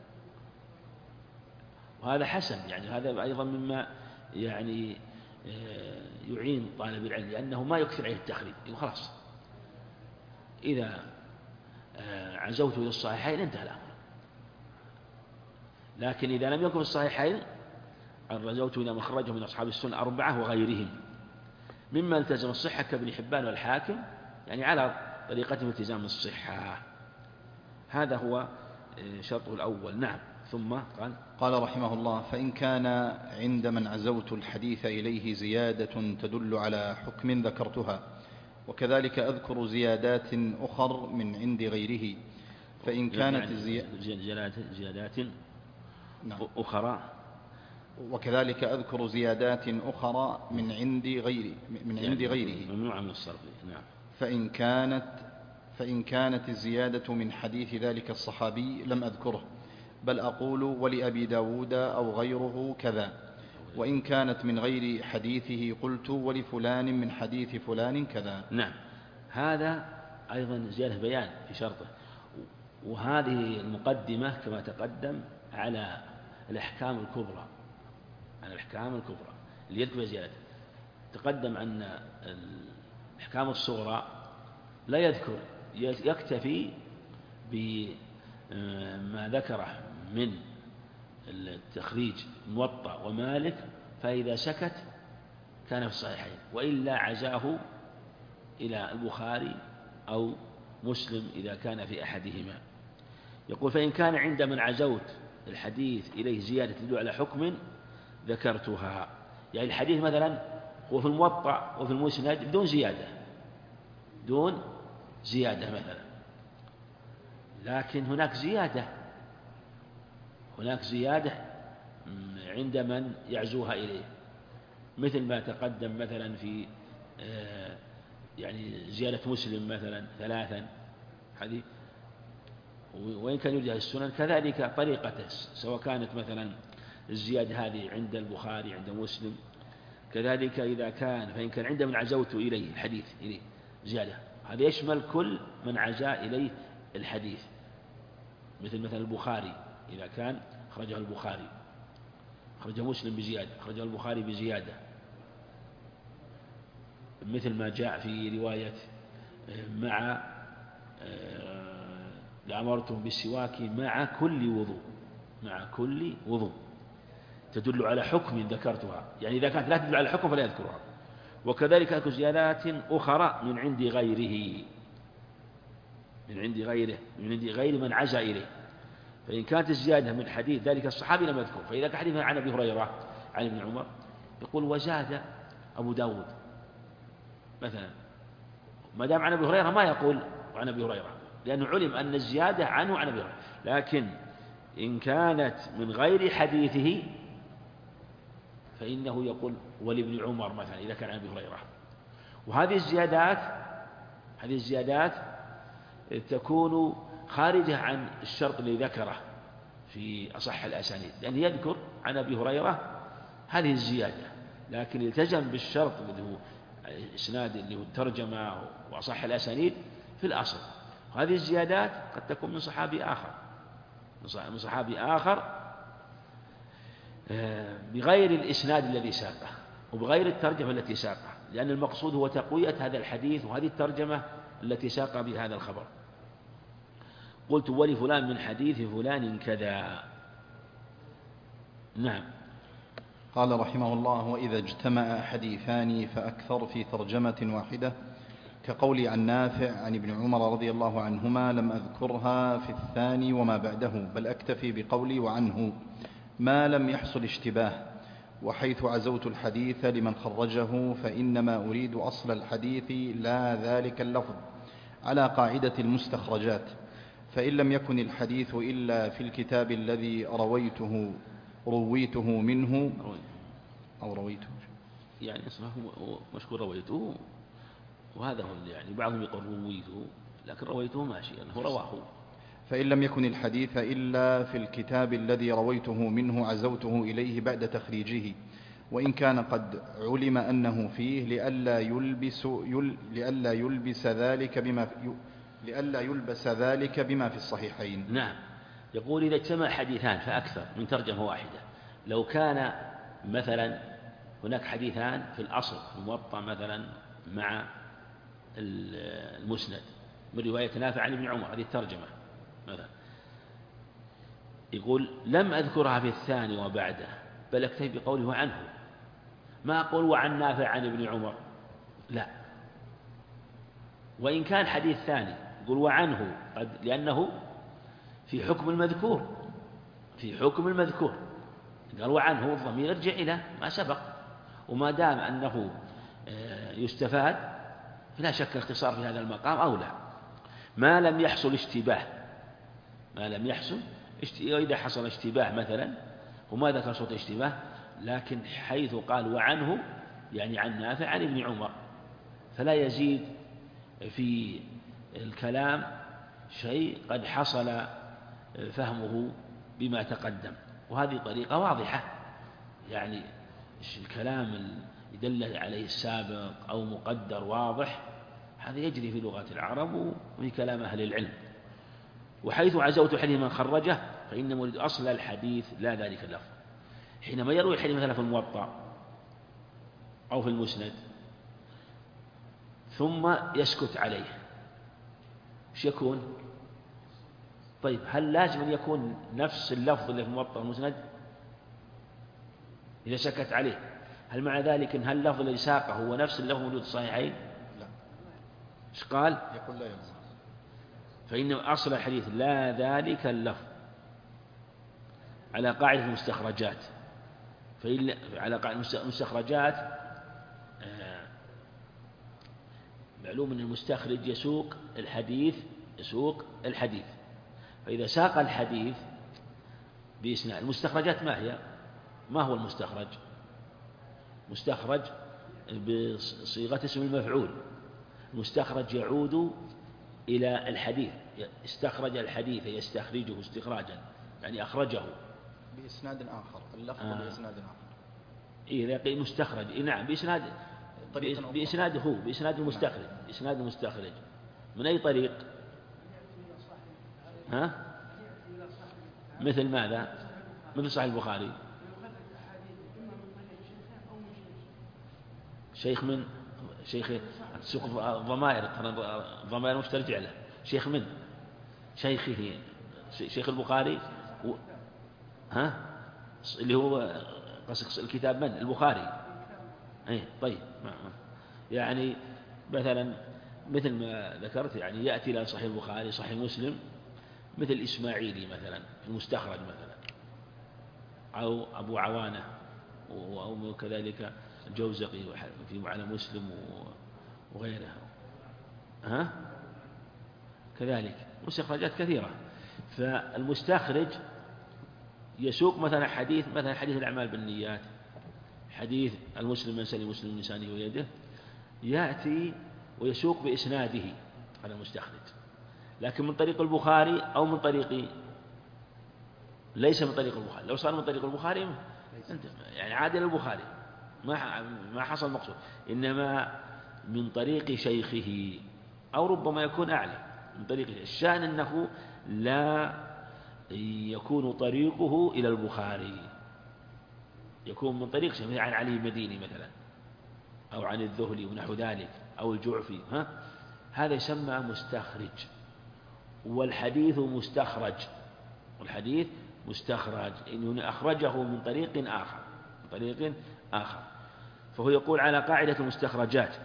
وهذا حسن، يعني هذا أيضا مما يعني يعين طالب العلم، لأنه ما يكثر عليه التخريج، خلاص إذا عزوته إلى الصحيحين انتهى الأمر. لكن إذا لم يكن في الصحيحين عزوته إلى من خرجه من أصحاب السنن 4 وغيرهم مما التزم الصحة كابن حبان والحاكم، يعني على طريقتهم التزام الصحة. هذا هو شرطه الأول. نعم. ثم قال رحمه الله: فإن كان عند من عزوت الحديث إليه زيادة تدل على حكم ذكرتها، وكذلك أذكر زيادات أخر من عند غيره. فإن كانت زيادات أخرى، وكذلك أذكر زيادات أخرى من عند غيره ممنوع من الصرف. نعم. فإن كانت الزيادة من حديث ذلك الصحابي لم أذكره، بل أقول ولأبي داود أو غيره كذا. وإن كانت من غير حديثه قلت ولفلان من حديث فلان كذا. نعم. هذا أيضا زيادة بيان في شرطه. وهذه المقدمة كما تقدم على الأحكام الكبرى، على الأحكام الكبرى اللي يذكر زيادة. تقدم أن الأحكام الصغرى لا يذكر، يكتفي بما ذكره من التخريج موطأ ومالك، فإذا سكت كان في الصحيحين، وإلا عزاه إلى البخاري أو مسلم إذا كان في أحدهما. يقول: فإن كان عند من عزوت الحديث إليه زيادة تدل على حكم ذكرتها. يعني الحديث مثلا هو في الموطأ وفي المسند بدون زيادة، دون زيادة مثلا، لكن هناك زيادة، هناك زيادة عند من يعزوها إليه، مثل ما تقدم مثلا في يعني زيادة مسلم مثلا 3 حديث، وإن كان يوجد السنن كذلك طريقته، سواء كانت مثلا الزيادة هذه عند البخاري عند مسلم، كذلك إذا كان فإن كان عند من عزوت إليه الحديث إليه زيادة، هذا يشمل كل من عزا إليه الحديث، مثل البخاري إذا كان أخرجه البخاري، أخرجه مسلم بزيادة، أخرجه البخاري بزيادة، مثل ما جاء في رواية مع لأمرتم بالسواك مع كل وضوء، مع كل وضوء، تدل على حكم ذكرتها، يعني إذا كانت لا تدل على حكم فلا يذكرها. وكذلك أكو زيادات أخرى من عند غيره، من عند غير من عزا إليه. فإن كانت الزيادة من حديث ذلك الصحابي لم يذكر، فإذا كان حديث عن أبي هريرة عن ابن عمر يقول: وزاد أبو داود مثلا، ما دام عن أبي هريرة ما يقول عن أبي هريرة، لأنه علم أن الزيادة عنه عن أبي هريرة. لكن إن كانت من غير حديثه فإنه يقول ولابن عمر مثلا إذا كان عن أبي هريرة. وهذه الزيادات تكون خارجة عن الشرط الذي ذكره في أصح الأسانيد، لأنه يذكر عن أبي هريرة هذه الزيادة، لكن التزم بالشرط الذي هو إسناد اللي هو الترجمة وأصح الأسانيد في الأصل. هذه الزيادات قد تكون من صحابي آخر بغير الإسناد الذي ساقه وبغير الترجمة التي ساقه، لأن المقصود هو تقوية هذا الحديث وهذه الترجمة التي ساق بهذا الخبر. قلت: ولفلان من حديث فلان كذا. نعم. قال رحمه الله: وإذا اجتمع حديثان فأكثر في ترجمة واحدة، كقولي عن نافع عن ابن عمر رضي الله عنهما لم أذكرها في الثاني وما بعده، بل أكتفي بقولي وعنه ما لم يحصل اشتباه، وحيث عزوت الحديث لمن خرجه فإنما أريد أصل الحديث لا ذلك اللفظ، على قاعدة المستخرجات. فإن لم يكن الحديث إلا في الكتاب الذي رويته منه أو رويته، يعني اسمه مشكور رويته، وهذا هو يعني بعضهم يقول رويته، لكن رويته ماشي أنه رواه. فإن لم يكن الحديث إلا في الكتاب الذي رويته منه عزوته إليه بعد تخريجه، وإن كان قد علم أنه فيه لئلا يلبس ذلك بما في الصحيحين. نعم. يقول: إذا اجتمع حديثان فأكثر من ترجمة واحدة، لو كان مثلا هناك حديثان في الأصل الموطأ مثلا مع المسند من رواية نافع عن ابن عمر، هذه الترجمة مثلا، يقول: لم أذكرها في الثاني وبعده، بل أكتفي بقوله عنه، ما أقول وعن نافع عن ابن عمر، لا. وإن كان حديث ثاني يقول وعنه، لأنه في حكم المذكور، قال وعنه الضمير يرجع إلى ما سبق، وما دام أنه يستفاد فلا شك الاختصار في هذا المقام أولى. ما لم يحصل اشتباه، إذا حصل اشتباه مثلا، وما ذكر صوت اشتباه، لكن حيث قال وعنه يعني عن نافع عن ابن عمر، فلا يزيد في الكلام شيء قد حصل فهمه بما تقدم. وهذه طريقة واضحة، يعني الكلام يدل عليه السابق أو مقدر واضح، هذا يجري في لغة العرب وفي كلام أهل العلم. وحيث عزوت حديث من خرجه فإنما يريد أصل الحديث لا ذلك اللفظ. حينما يروي الحديث مثلا في الموطأ أو في المسند ثم يسكت عليه، ايش يكون؟ طيب هل لازم أن يكون نفس اللفظ اللي في الموطأ والمسند إذا سكت عليه؟ هل مع ذلك إن هل اللفظ الذي ساقه هو نفس اللفظ موجود في الصحيحين؟ لا. ايش قال؟ يقول لا يلزم. فإن أصل الحديث لا ذلك اللفظ على قاعدة المستخرجات. على قاعدة المستخرجات معلوم أن المستخرج يسوق الحديث فإذا ساق الحديث بإسناد. المستخرجات ما هي؟ ما هو المستخرج؟ مستخرج بصيغة اسم المفعول. المستخرج يعود إلى الحديث، استخرج الحديث يستخرجه استخراجا، يعني أخرجه بإسناد آخر، اللفظ بإسناد آخر. إيه مستخرج، نعم بإسناد المستخرج. إسناد المستخرج من أي طريق؟ ها؟ مثل ماذا؟ مثل صحيح البخاري. شيخ من شيخ تسوق الضمائر، الضمائر مش ترجع له. شيخ من شيخه، شيخ البخاري ها؟ اللي هو قصد الكتاب من؟ البخاري. ايه طيب. يعني مثلا مثل ما ذكرت، يعني يأتي إلى صحيح البخاري صحيح مسلم مثل الإسماعيلي مثلا في المستخرج مثلا، أو أبو عوانة، أو كذلك الجوزقي في على مسلم وغيره. ها؟ كذلك مستخرجات كثيرة. فالمستخرج يسوق مثلا حديث الأعمال بالنيات، حديث المسلم من سلم مسلم من لسانه ويده، يأتي ويسوق بإسناده على المستخرج، لكن من طريق البخاري أو من طريق، ليس من طريق البخاري. لو صار من طريق البخاري يعني عادل البخاري ما حصل مقصود، إنما من طريق شيخه، أو ربما يكون أعلى من طريق الشأن أنه لا يكون طريقه إلى البخاري، يكون من طريق شيخ عن علي المديني مثلا، أو عن الذهلي ونحو ذلك، أو الجعفي. هذا يسمى مستخرج. والحديث مستخرج إنه أخرجه من طريق آخر. فهو يقول على قاعدة المستخرجات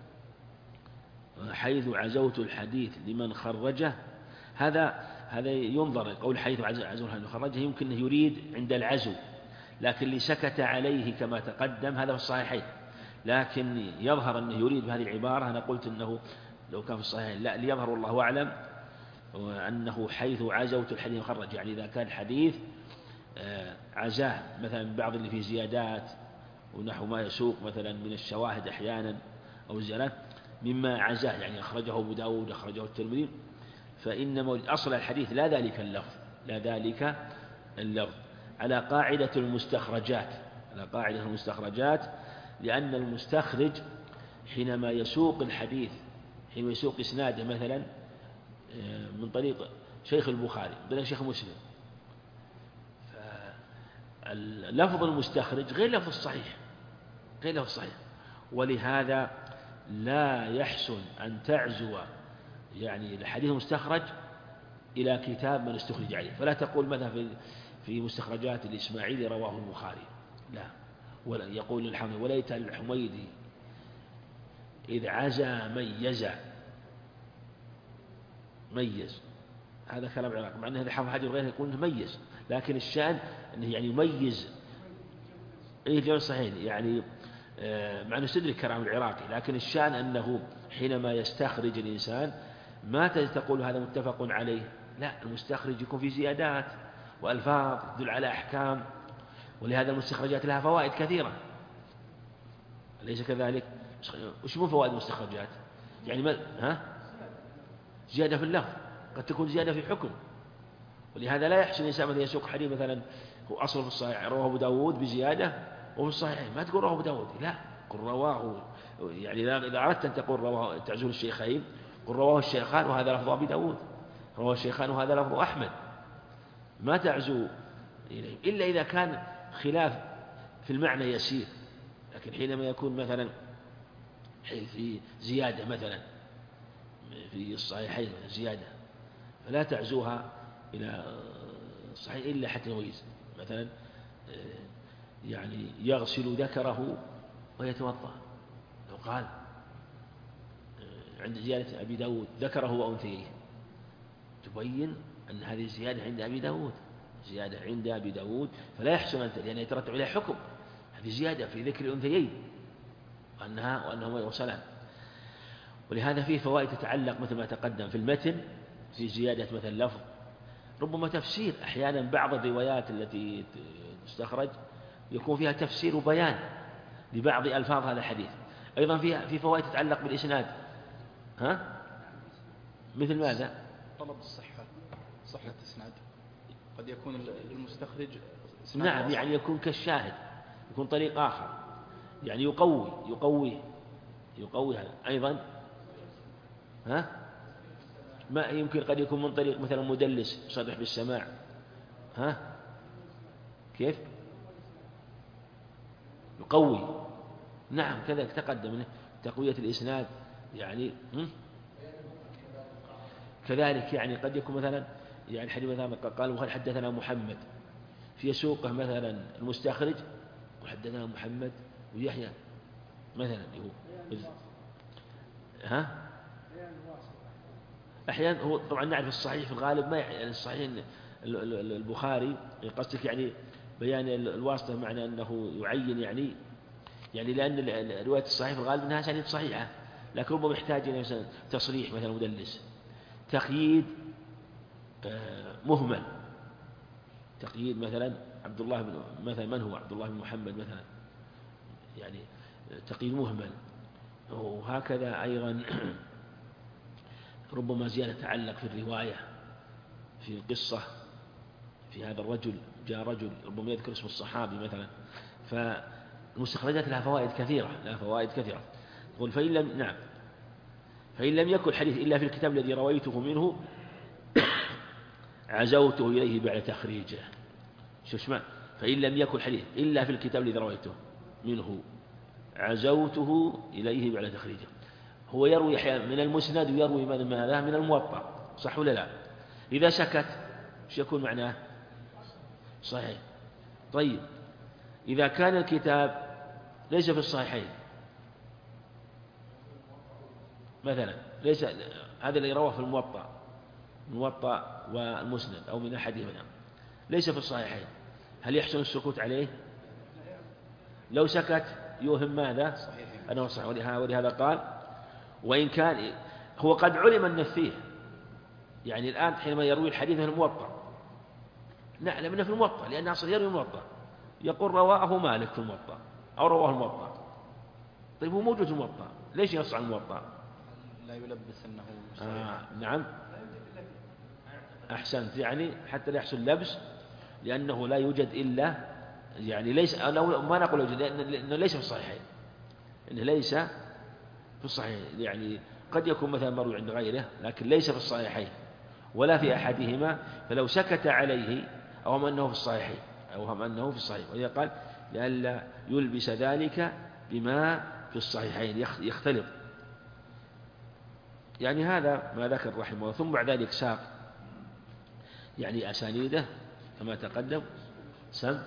حيث عزوت الحديث لمن خرجه. هذا ينظر قول حيث عزوت لمن خرجه، يمكن أن يريد عند العزو، لكن اللي سكت عليه كما تقدم هذا في الصحيحين. لكن يظهر أنه يريد بهذه العبارة، أنا قلت أنه لو كان في الصحيحين لا، ليظهر والله أعلم أنه حيث عزوت الحديث خرج، يعني إذا كان حديث عزاه مثلا بعض اللي فيه زيادات ونحو ما يسوق مثلا من الشواهد أحيانا أو زيادات مما عزاه، يعني أخرجه أبو داود، أخرجه الترمذي، فإنما أصل الحديث لا ذلك اللفظ على قاعدة المستخرجات. لأن المستخرج حينما يسوق الحديث، حينما يسوق إسناده مثلا من طريق شيخ البخاري من شيخ مسلم، فاللفظ المستخرج غير لفظ الصحيح، ولهذا لا يحسن أن تعزو يعني الحديث المستخرج إلى كتاب من استخرج عليه. فلا تقول مثلا في مستخرجات الإسماعيلي رواه البخاري، لا، ولا يقول الحميدي وليت الحميدي إذ عزا ميز. هذا كلام عراقي، مع أن هذا حافظ حجر غيره يقول ميز، لكن الشأن أنه يعني يميز جمع صحيح، يعني مع أنه استدرك كلام العراقي، لكن الشأن أنه حينما يستخرج الإنسان ما تقول هذا متفق عليه، لا، المستخرج يكون في زيادات وألفاظ تدل على أحكام، ولهذا المستخرجات لها فوائد كثيرة، أليس كذلك؟ وش من فوائد المستخرجات؟ يعني زيادة في اللفظ، قد تكون زيادة في حكم، ولهذا لا يحسن الإنسان مثلا يسوق حديث مثلا هو أصل في الصحيح رواه أبو داود بزيادة، وفي الصحيح ما تقول رواه أبو داود، لا، قل رواه، يعني إذا أردت أن تقول رواه تعزو الشيخين قل رواه الشيخان وهذا لفظ أبي داود، رواه الشيخان وهذا لفظ أحمد، ما تعزو إليه إلا إذا كان خلاف في المعنى يسير. لكن حينما يكون مثلا في زيادة مثلا في الصحيحين زيادة فلا تعزوها إلى الصحيح إلا حتى يميز. مثلا يعني يغسل ذكره ويتوضأ، لو قال عند زيادة أبي داود ذكره وأنثيه تبين أن هذه الزيادة عند أبي داود، زيادة عند أبي داود فلا يحسن أن لأن يترتب عليها حكم، هذه زيادة في ذكر الأنثيين وأنهما يوصلان. ولهذا فيه فوائد تتعلق مثل ما تقدم في المتن في زيادة مثل لفظ، ربما تفسير، أحيانا بعض الروايات التي تستخرج يكون فيها تفسير وبيان لبعض ألفاظ هذا الحديث. أيضا في فوائد تتعلق بالإسناد، مثل ماذا؟ طلب الصحة، صحة الإسناد قد يكون المستخرج نعم، يعني يكون كالشاهد، يكون طريق آخر، يعني يقوي هذا أيضا. ما يمكن قد يكون من طريق مثلا مدلس صرح بالسماع، كيف يقوي؟ نعم كذلك تقدم تقوية الإسناد يعني كذلك، يعني قد يكون مثلا يعني حديث مثلا قال وهل حدثنا محمد في سوقه مثلا المستخرج وحدثنا محمد ويحيى مثلا أحيانا هو طبعا نعرف الصحيح في الغالب ما يعني الصحيح البخاري قصدك يعني بيان الواسطة معنى أنه يعين يعني لأن رواية الصحيح في الغالب أنها أسانيد صحيحة، لكن ربما يحتاج إلى مثلا تصريح مثلا مدلس، تقييد مهمل، تقييد مثلا عبد الله بن مثلا من هو عبد الله بن محمد مثلا، يعني تقييد مهمل. وهكذا أيضا ربما زيادة تتعلق في الرواية في القصة في هذا الرجل، جاء رجل ربما يذكر اسم الصحابي مثلا، فالمستخرجات لها فوائد كثيرة. يقول فإن لم يكن الحديث إلا في الكتاب الذي رويته منه عزوته إليه بعد تخريجه. فإن لم يكن الحديث إلا في الكتاب الذي رويته منه عزوته إليه بعد تخريجه. هو يروي أحيانا من المسند ويروي ماذا من الموطأ، صح ولا لا؟ إذا سكت ايش يكون معناه؟ صحيح. طيب إذا كان الكتاب ليس في الصحيحين مثلا، ليس هذا اللي رواه في الموطأ والمسند أو من أحدهما ليس في الصحيحين، هل يحسن السكوت عليه؟ لو سكت يوهم ماذا؟ أنه صحيح. ولهذا قال وإن كان هو قد علم أن فيه، يعني الآن حينما يروي الحديث في الموطأ نعلم أنه في الموطأ لأن أصلا يروي الموطأ، يقول رواه مالك في الموطأ أو رواه الموطأ. طيب هو موجود في الموطأ، ليش ينص على الموطأ؟ لا يلبس أنه صحيح. نعم أحسنت، يعني حتى لا يحصل لبس، لأنه لا يوجد إلا يعني ليس ما نقول يوجد لأنه ليس في الصحيحين، إنه ليس في الصحيح، يعني قد يكون مثلا مروي عند غيره لكن ليس في الصحيحين ولا في أحدهما، فلو سكت عليه أوهم أنه في الصحيحين ولذا قال لئلا يلبس ذلك بما في الصحيحين يختلط. يعني هذا ما ذكر رحمه الله. ثم بعد ذلك ساق يعني أسانيده كما تقدم. سم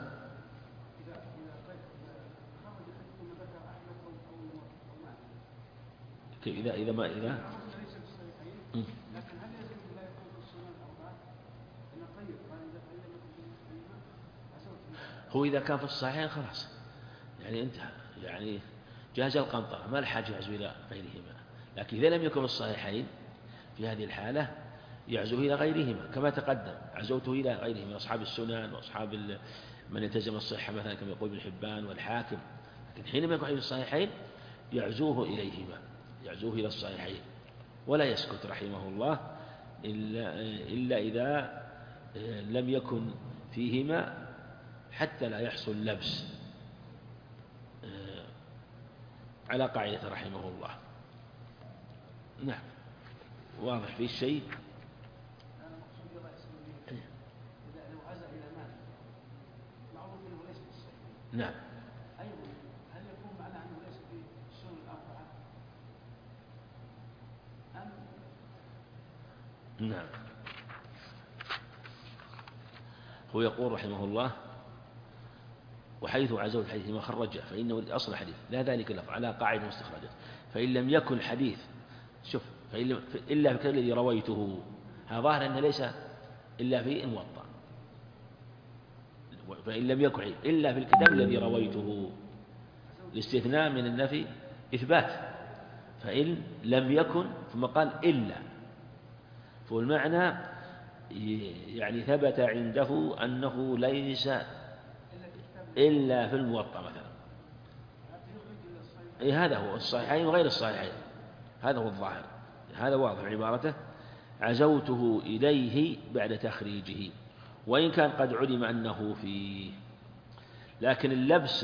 إذا ما هو إذا كان في الصحيحين خلاص يعني انتهى، يعني جاز القنطرة ما الحاجة يعزو إلى غيرهما. لكن إذا لم يكن الصحيحين في هذه الحالة يعزو إلى غيرهما كما تقدم، عزوته إلى غيرهما أصحاب السنن وأصحاب من يلتزم الصحة مثلا كما يقول ابن حبان والحاكم. لكن حينما يكون في الصحيحين يعزوه إلى الصحيحين ولا يسكت رحمه الله إلا إذا لم يكن فيهما حتى لا يحصل لبس. على قاعدة رحمه الله. نعم، واضح في الشيء. نعم. هل يكون معنى أنه ليس في السنن الأربعة أم؟ نعم. هو يقول رحمه الله: وحيث عزوت الحديث ما خرجه فإنه الأصل الحديث لا ذلك اللفظ على قاعدة مستخرجة، فإن لم يكن الحديث شوف إلا في الكتاب الذي رويته، هذا ظاهر أنه ليس إلا في الموطأ، فإن لم يكن إلا في الكتاب الذي رويته، الاستثناء من النفي إثبات، فإن لم يكن ثم قال إلا، فالمعنى يعني ثبت عنده أنه ليس إلا في الموطأ مثلا. هذا هو الصحيحين وغير الصحيحين، هذا هو الظاهر، هذا واضح عبارته: عزوته إليه بعد تخريجه، وإن كان قد علم أنه فيه، لكن اللبس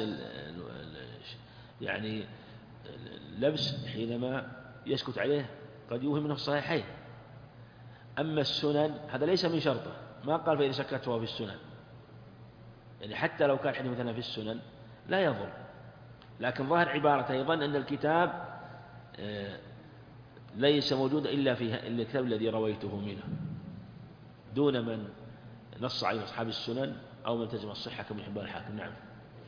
يعني اللبس حينما يسكت عليه قد يوهم منه الصحيحين. أما السنن هذا ليس من شرطه، ما قال فإذا سكت هو في السنن، يعني حتى لو كان حديث مثلا في السنن لا يضر، لكن ظاهر عبارته أيضا أن الكتاب ليس موجود إلا في الكتاب الذي رويته منه، دون من نص عليه أصحاب السنن أو من تزم الصحة كما يحبون الحاكم. نعم.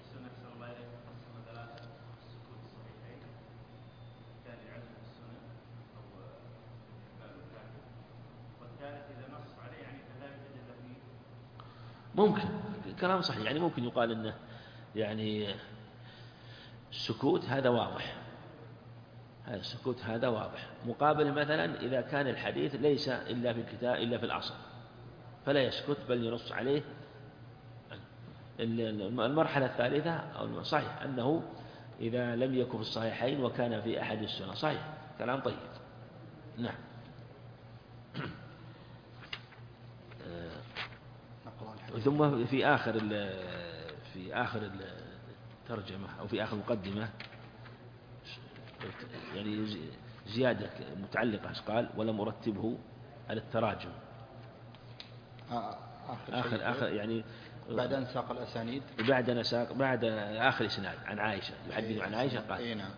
ممكن كلام صحيح، يعني ممكن يقال أنه يعني السكوت هذا واضح، هذا السكوت هذا واضح، مقابل مثلا إذا كان الحديث ليس إلا في الكتاب إلا في الأصل فلا يسكت بل ينص عليه. المرحلة الثالثة أو صحيح أنه إذا لم يكن في الصحيحين وكان في أحد السنن، صحيح، كلام طيب. نعم. ثم في آخر الترجمة أو في آخر المقدمة يعني زيادة متعلقة، قال: ولم أرتبه على التراجم. آخر يعني بعد أن ساق الأسانيد، بعد آخر إسناد عن عائشة، يحدث عن عائشة قال: نعم.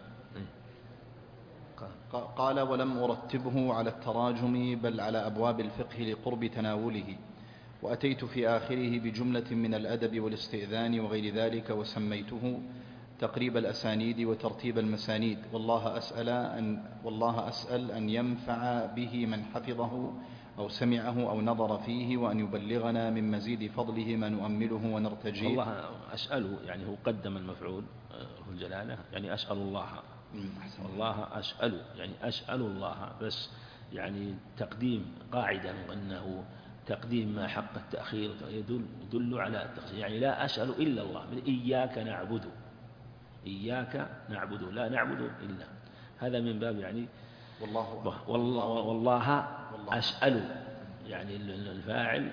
قال: ولم أرتبه على التراجم بل على أبواب الفقه لقرب تناوله، وأتيت في آخره بجملة من الأدب والاستئذان وغير ذلك، وسميته تقريب الأسانيد وترتيب المسانيد، والله أسأل أن ينفع به من حفظه أو سمعه أو نظر فيه، وأن يبلغنا من مزيد فضله ما نؤمله ونرتجيه. والله أسأله، يعني هو قدم المفعول في الجلالة، يعني أسأل الله، والله أسأل، يعني أسأل الله، بس يعني تقديم قاعدة أنه تقديم ما حق التأخير يدل على التقديم، يعني لا أسأل إلا الله، إياك نعبد، إياك نعبد، لا نعبد إلا، هذا من باب يعني والله أسأل، يعني الفاعل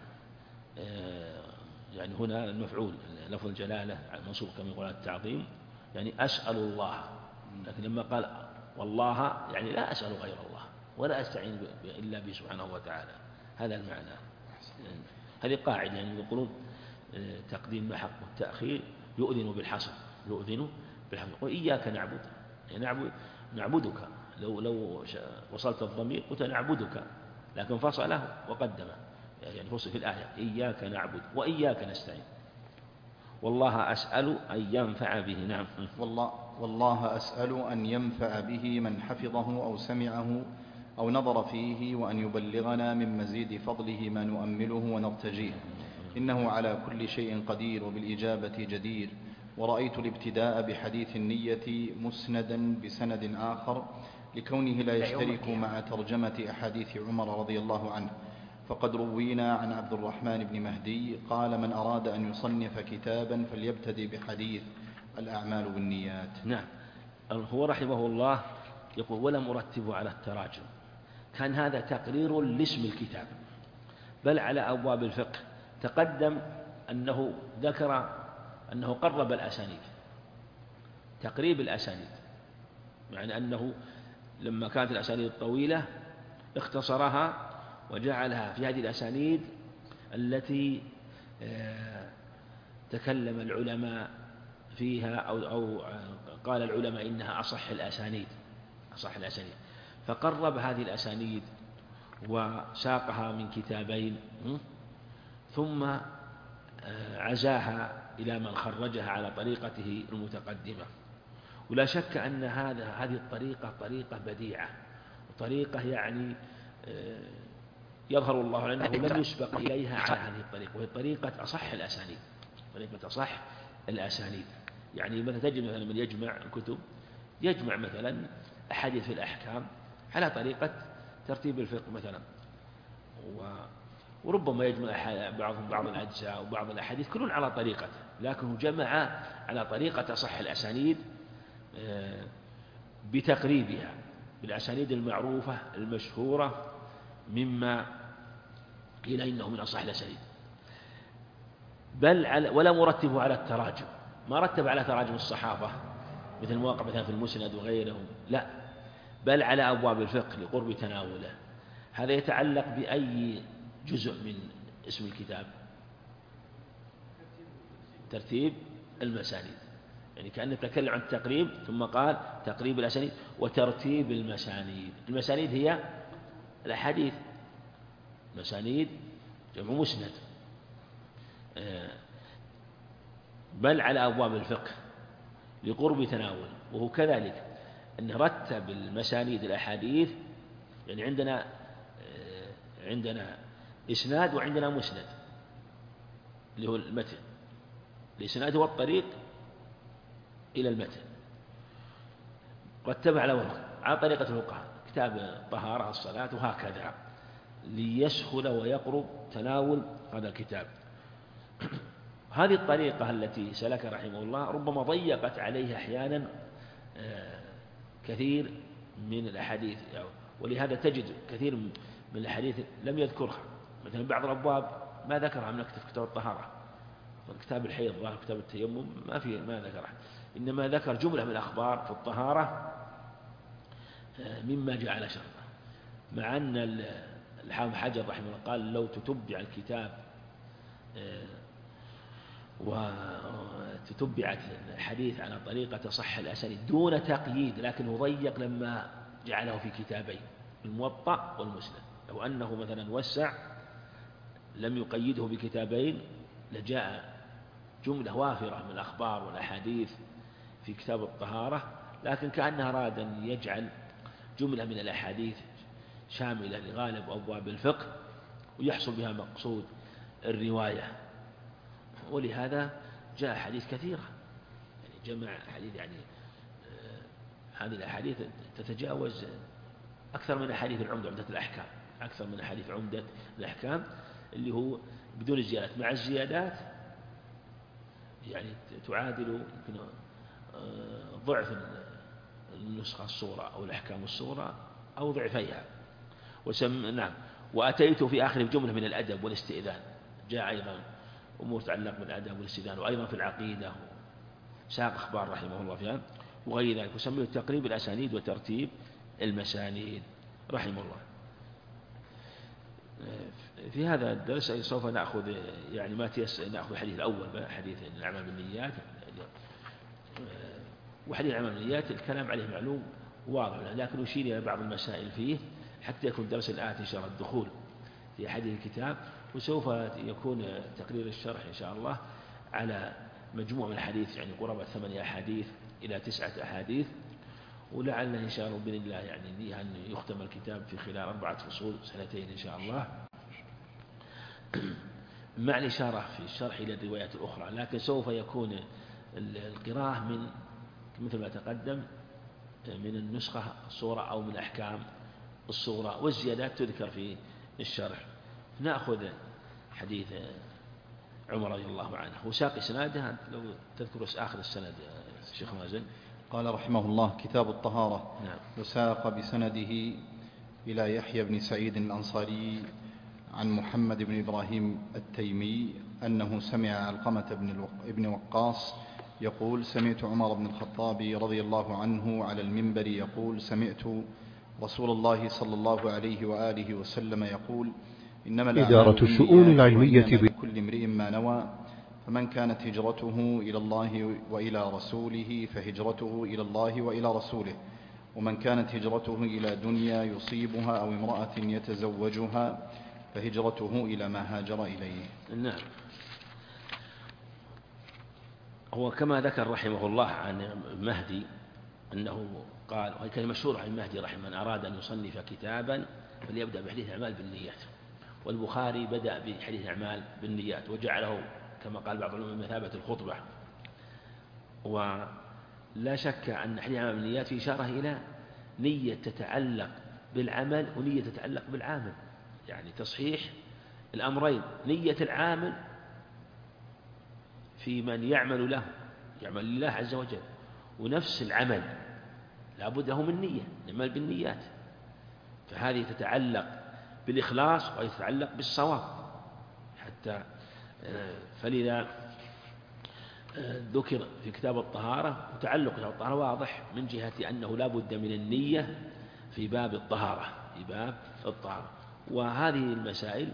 يعني هنا المفعول لفظ الجلالة منصوب كما يقول التعظيم، يعني أسأل الله، لكن لما قال والله يعني لا أسأل غير الله ولا أستعين إلا به سبحانه وتعالى، هذا المعنى. هذه قاعدة، يعني يقولون تقديم ما حق التأخير يؤذن بالحصر، وإياك نعبد، يعني نعبدك، لو وصلت الضمير قلت نعبدك، لكن فصله وقدمه، يعني فصل في الآية: إياك نعبد وإياك نستعين، والله أسأل أن ينفع به. نعم. والله أسأل أن ينفع به من حفظه أو سمعه أو نظر فيه، وأن يبلغنا من مزيد فضله ما نؤمله ونرتجيه، إنه على كل شيء قدير وبالإجابة جدير. ورأيت الابتداء بحديث النية مسندا بسند آخر، لكونه لا يشترك مع ترجمة أحاديث عمر رضي الله عنه، فقد روينا عن عبد الرحمن بن مهدي قال: من أراد أن يصنف كتابا فليبتدي بحديث الأعمال بالنيات. نعم. هو رحمه الله يقول: ولم أرتبه على التراجم، كان هذا تقرير لاسم الكتاب، بل على أبواب الفقه. تقدم أنه ذكر أنه قرب الأسانيد، تقريب الأسانيد، معنى أنه لما كانت الأسانيد الطويلة اختصرها وجعلها في هذه الأسانيد التي تكلم العلماء فيها أو قال العلماء إنها أصح الأسانيد. فقرب هذه الأسانيد وساقها من كتابين، ثم عزاها إلى من خرجها على طريقته المتقدمة. ولا شك أن هذه الطريقة طريقة بديعة، وطريقة يعني يظهر الله أنه لم يسبق إليها على هذه الطريقة، وهي طريقة أصح الأسانيد. يعني مثلا تجد مثلا من يجمع الكتب يجمع مثلا أحاديث في الأحكام على طريقة ترتيب الفقه مثلا، وربما يجمع بعض الأجزاء وبعض الأحاديث كلهم على طريقته، لكنه جمع على طريقة أصح الأسانيد بتقريبها بالأسانيد المعروفة المشهورة مما قيل إنه من أصح الأسانيد. ولا مرتبه على التراجم، ما رتب على تراجم الصحابة مثل ما وقع مثلا في المسند وغيره، لا، بل على أبواب الفقه لقرب تناوله. هذا يتعلق بأي جزء من اسم الكتاب؟ ترتيب المسانيد، يعني كأنه يتكلم عن التقريب ثم قال تقريب الأسانيد وترتيب المسانيد. المسانيد هي الأحاديث، مسانيد جمع مسند، بل على أبواب الفقه لقرب تناول. وهو كذلك أن رتب المسانيد الأحاديث، يعني عندنا إسناد وعندنا مسند اللي هو المتن. الإسناد هو الطريق إلى المتن، رتبها على طريقة الفقهاء، كتاب الطهارة الصلاة وهكذا، ليسهل ويقرب تناول هذا الكتاب. هذه الطريقة التي سلك رحمه الله ربما ضيقت عليه أحيانا كثير من الأحاديث، ولهذا تجد كثير من الأحاديث لم يذكرها. مثلا بعض الأبواب ما ذكرها من كتاب الطهارة، كتاب الحيض ظاهر كتاب التيمم ما ذكرها، إنما ذكر جملة من الأخبار في الطهارة مما جاء على شرطه، مع أن الحافظ حجر رحمه الله قال لو تتبع الكتاب وتتبعت الحديث على طريقة صح الأسانيد دون تقييد، لكنه ضيق لما جعله في كتابين، الموطأ والمسند. لو أنه مثلا وسع لم يقيده بكتابين لجاء جملة وافرة من الأخبار والأحاديث في كتاب الطهارة، لكن كأنه أراد أن يجعل جملة من الأحاديث شاملة لغالب أبواب الفقه ويحصل بها مقصود الرواية. ولهذا جاء حديث كثيرة، يعني جمع حديث، يعني هذه الأحاديث تتجاوز أكثر من أحاديث العمدة، عمدة الأحكام، أكثر من أحاديث عمدة الأحكام اللي هو بدون الزيادات. مع الزيادات يعني تعادل يمكن ضعف النسخة الصورة أو الأحكام الصورة أو ضعفيها. نعم. وأتيت في آخر جملة من الأدب والاستئذان، جاء أيضا أمور تتعلق بالأدب والاستئذان، وأيضا في العقيدة ساق أخبار رحمه الله فيها وغير ذلك، وسميه تقريب الأسانيد وترتيب المسانيد رحمه الله. في هذا الدرس سوف نأخذ يعني نأخذ الحديث الأول، حديث الأعمال بالنيات، وحديث الأعمال بالنيات الكلام عليه معلوم واضح، لكن أشير إلى بعض المسائل فيه حتى يكون الدرس الآتي إن شاء الله الدخول في حديث الكتاب، وسوف يكون تقرير الشرح إن شاء الله على مجموع من الحديث، يعني قرابة 8 أحاديث إلى 9 أحاديث، ولعل إن شاء الله بإذن الله يعني لي أن يختم الكتاب في خلال 4 فصول 2 إن شاء الله، مع الإشارة في الشرح إلى الروايات الأخرى. لكن سوف يكون القراءة من مثل ما تقدم من النسخة الصورة أو من أحكام الصورة، والزيادات تذكر في الشرح. نأخذ حديث عمر رضي الله عنه وساق إسناده، لو تذكر آخر السند الشيخ مازن. قال رحمه الله: كتاب الطهارة. نعم. وساق بسنده إلى يحيى بن سعيد الأنصاري عن محمد بن إبراهيم التيمي أنه سمع علقمة بن وقاص يقول: سمعت عمر بن الخطاب رضي الله عنه على المنبر يقول: سمعت رسول الله صلى الله عليه وآله وسلم يقول: إنما إدارة الشؤون العلمية لكل امرئ ما نوى، فمن كانت هجرته إلى الله وإلى رسوله فهجرته إلى الله وإلى رسوله، ومن كانت هجرته إلى دنيا يصيبها أو امرأة يتزوجها فهجرته إلى ما هاجر إليه. نعم. هو كما ذكر رحمه الله عن المهدي أنه قال، وهي كلمة مشهورة عن المهدي رحمه: من أراد أن يصنف كتابا فليبدأ بحديث الأعمال بالنيات. والبخاري بدأ بحديث الأعمال بالنيات وجعله كما قال بعض العلماء مثابة الخطبة. ولا شك أن حديث الأعمال بالنيات في إشارة إلى نية تتعلق بالعمل ونية تتعلق بالعامل، يعني تصحيح الأمرين: نية العامل في من يعمل له، يعمل لله عز وجل، ونفس العمل لا بد له من نية، نعمل بالنيات. فهذه تتعلق بالإخلاص وهي تتعلق بالصواب. حتى فلذا ذكر في كتاب الطهارة، وتعلق كتاب الطهارة واضح من جهة أنه لا بد من النية في باب الطهارة، في باب الطهارة. وهذه المسائل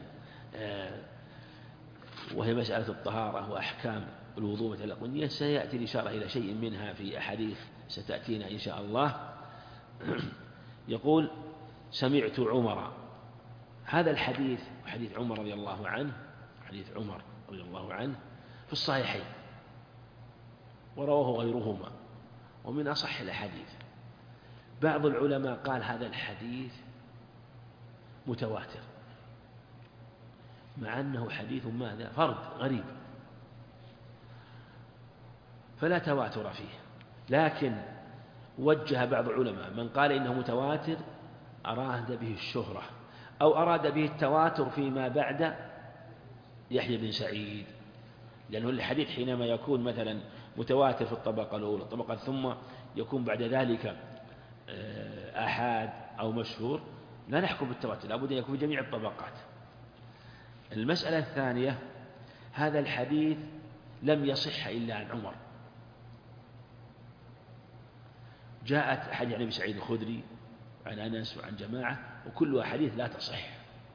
وهي مسألة الطهارة وأحكام الوضوء وتعلق بالنية سيأتي الإشارة إلى شيء منها في أحاديث ستأتينا إن شاء الله. يقول: سمعت عمر. هذا الحديث حديث عمر رضي الله عنه، حديث عمر رضي الله عنه في الصحيحين ورواه غيرهما ومن أصح الأحاديث. بعض العلماء قال هذا الحديث متواتر، مع أنه حديث ماذا؟ فرد غريب، فلا تواتر فيه. لكن وجه بعض العلماء من قال إنه متواتر أراد به الشهرة، أو أراد به التواتر فيما بعد يحيى بن سعيد، لأنه الحديث حينما يكون مثلا متواتر في الطبقة الأولى، الطبقة ثم يكون بعد ذلك آحاد أو مشهور، لا نحكم بالتواتر، لابد أن يكون في جميع الطبقات. المسألة الثانية: هذا الحديث لم يصح إلا عن عمر. جاءت أحاديث عن أبي سعيد الخدري عن أنس وعن جماعة، وكل حديث لا تصح،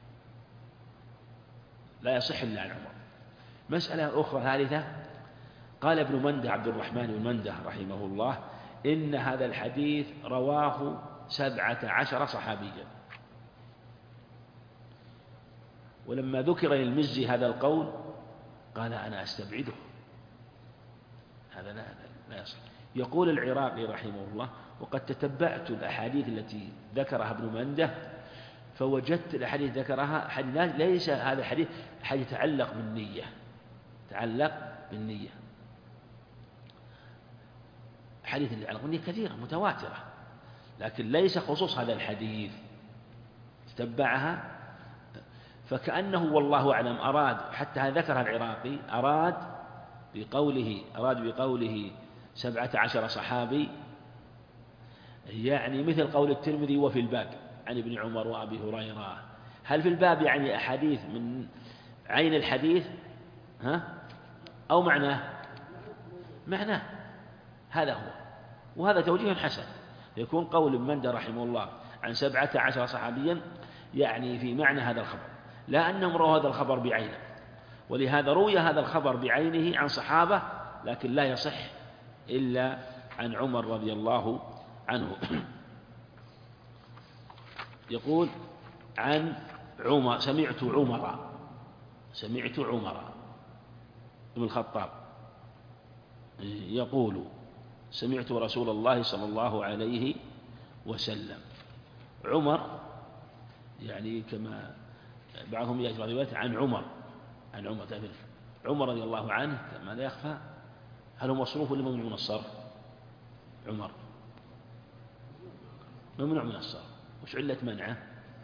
لا يصح إلا عن عمر. مسألة أخرى ثالثة: قال ابن منده، عبد الرحمن بن منده رحمه الله: إن هذا الحديث رواه 17 صحابيا. ولما ذكر للمزي هذا القول قال: أنا أستبعده، هذا لا يصح. يقول العراقي رحمه الله: وقد تتبعت الأحاديث التي ذكرها ابن منده فوجدت الأحاديث ذكرها ليس هذا الحديث يتعلق بالنية، يتعلق بالنية. حديث اللي يتعلق بالنية كثيرة متواترة، لكن ليس خصوص هذا الحديث. تتبعها فكأنه والله أعلم أراد، حتى ذكرها العراقي، أراد بقوله 17 صحابي، يعني مثل قول الترمذي: وفي الباب عن ابن عمر وأبي هريرة. هل في الباب يعني أحاديث من عين الحديث أو معناه؟ هذا هو، وهذا توجيه حسن. يكون قول ابن منده رحمه الله عن 17 صحابيا يعني في معنى هذا الخبر، لا أنهم رأوا هذا الخبر بعينه، ولهذا روي هذا الخبر بعينه عن صحابة، لكن لا يصح إلا عن عمر رضي الله عنه. يقول: عن عمر: سمعت عمر بن الخطاب يقول: سمعت رسول الله صلى الله عليه وسلم. عمر يعني كما بعضهم يجري روايات عن عمر عمر رضي الله عنه، كما لا يخفى. هل هو مصروف ولا ممنوع من الصرف؟ عمر ممنوع من الصرف. وش علة منعه؟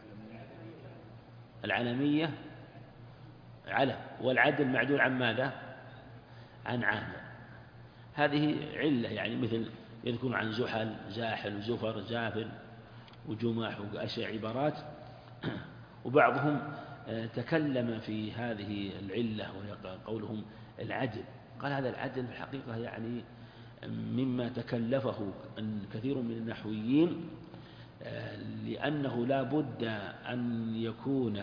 العلمية، علم، والعدل معدول عن ماذا؟ عن عامة. هذه علة، يعني مثل يذكرون عن زحل، زاحل، وزفر، زافل، وجماح، وأشياء عبارات. وبعضهم تكلم في هذه العلة، وهي قولهم العدل، قال هذا العدل في الحقيقة يعني مما تكلفه كثير من النحويين، لأنه لا بد أن يكون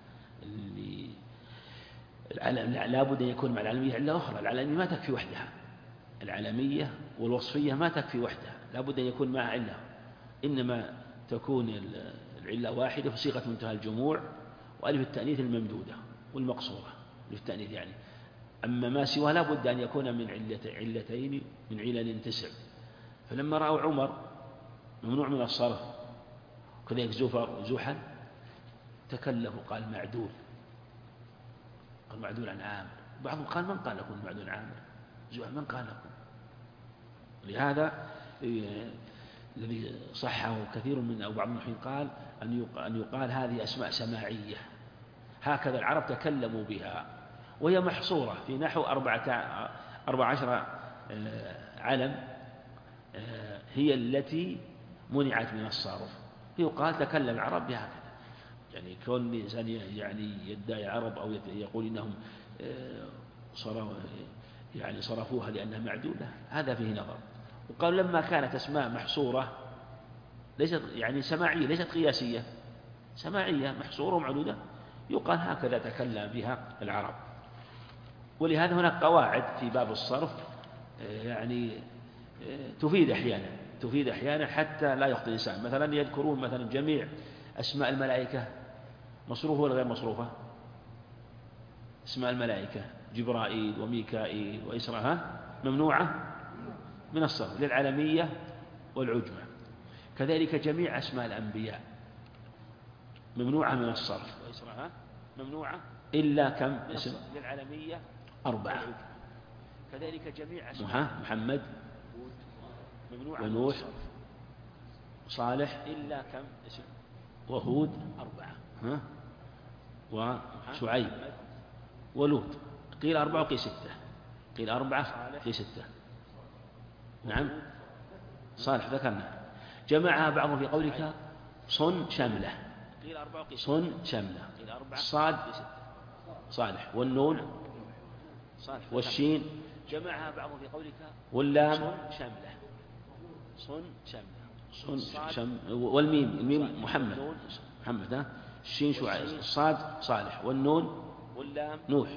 لا بد أن يكون مع العلمية علة أخرى. العلمية ما تكفي وحدها، العلمية والوصفية ما تكفي وحدها، لا بد أن يكون معها علة، إنما تكون العلة واحدة في صيغة منتهى الجموع وألف التأنيث الممدودة والمقصورة ألف التأنيث يعني. أما ما سوى لا بد أن يكون من علتين من علل تسع. فلما رأوا عمر ممنوع من الصرف كذلك زفر وزحل تكلفوا، قال معدول، قال معدول عن عامر. بعضهم قال من قال لكم معدول عن عامر؟ زحل من قال لكم؟ لهذا الذي صحه كثير من أو بعض المحيين قال أن يقال هذه أسماء سماعية، هكذا العرب تكلموا بها، وهي محصورة في نحو 14 علم هي التي منعت من الصرف. يقال تكلم العرب بهكذا، يعني كون الإنسان يعني يدعي عرب أو يقول إنهم صرفوها لأنها معدولة، هذا فيه نظر. وقال لما كانت أسماء محصورة ليست يعني سماعية ليست قياسية، سماعية محصورة ومعدودة، يقال هكذا تكلم بها العرب. ولهذا هناك قواعد في باب الصرف يعني تفيد أحيانا حتى لا يخطئ الإنسان. مثلا يذكرون مثلا جميع أسماء الملائكة مصروفة ولا غير مصروفة؟ أسماء الملائكة جبرائيل وميكائيل وإسرائيل ممنوعة من الصرف للعلمية والعجمة. كذلك جميع أسماء الأنبياء ممنوعة من الصرف، وإسرائيل ممنوعة إلا كم اسم؟ للعلمية 4. كذلك جميع أسماء محمد ونوح صالح إلا كم اسم؟ وهود 4 وشعيب ولوط. قيل 4 وقيل 6، قيل 4 قيل 6. نعم صالح ذكرنا. جمعها بعضهم في قولك صن شملة، صن شملة، صاد صالح، والنون والشين جمعها بعضهم في قولك واللام شملة، صن شملة، والميم الميم محمد الشين شعيب، الصاد صالح، والنون واللام نوح،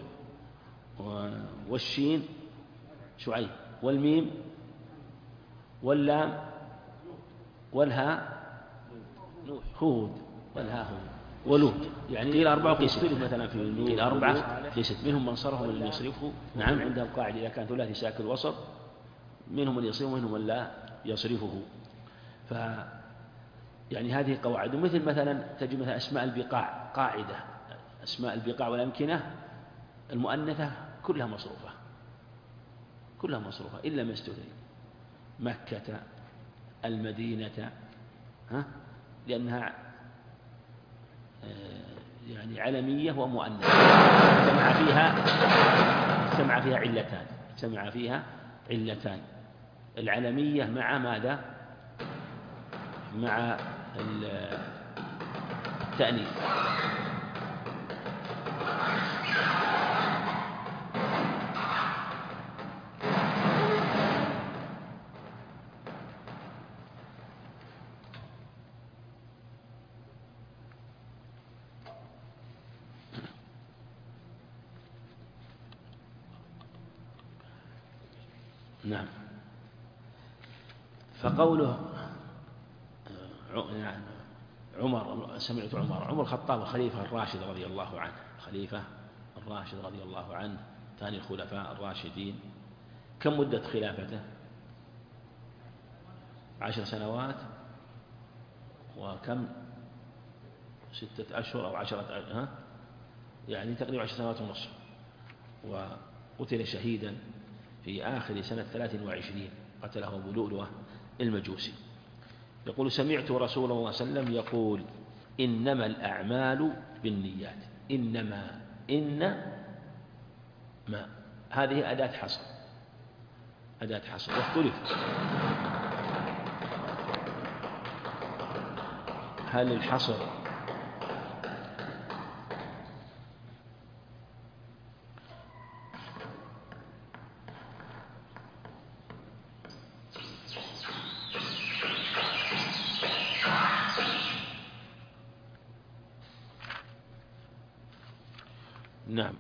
والشين شعيب، والميم واللام والهاء هود، والهاء هود ولوط. يعني قيل 4 وقيل 6 مثلا في النون، قيل 4 قيل 6. منهم من صرفه ومن يصرفه. نعم عندهم قاعدة إذا كان ثلاثي ساكن الوسط منهم من يصرفه ومنهم من لا يصرفه. يعني هذه قواعد. ومثل مثلا تجد مثلا أسماء البقاع قاعدة، أسماء البقاع والأمكنة المؤنثة كلها مصروفة، كلها مصروفة إلا ما استثني، مكة المدينة لأنها يعني علمية ومؤنثة، اجتمع فيها علتان، العلمية مع ماذا؟ مع التأنيث. نعم. فقوله عمر، سمعت عمر الخطاب الخليفة الراشد رضي الله عنه، الخليفة الراشد رضي الله عنه ثاني الخلفاء الراشدين. كم مدة خلافته؟ 10 سنوات وكم 6 أشهر أو 10 أشهر، يعني تقريبا 10 سنوات ونصف. وقتل شهيدا في آخر سنة 23 قتله أبو لؤلؤة المجوسي. يقول سمعت رسول الله صلى الله عليه وسلم يقول إنما الأعمال بالنيات. إن ما هذه أداة حصر واختلف هل الحصر نعم.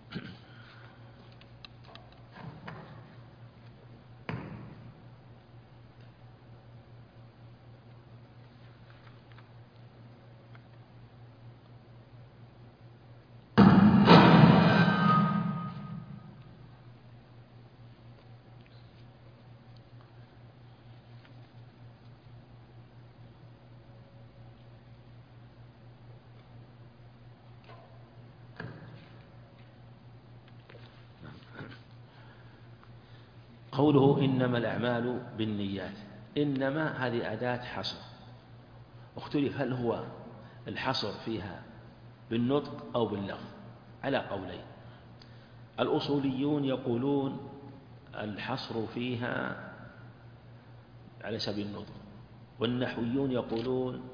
قوله إنما الأعمال بالنيات، إنما هذه أداة حصر، اختلف هل هو الحصر فيها بالنطق أو باللفظ على قولين. الأصوليون يقولون الحصر فيها على سبيل النطق، والنحويون يقولون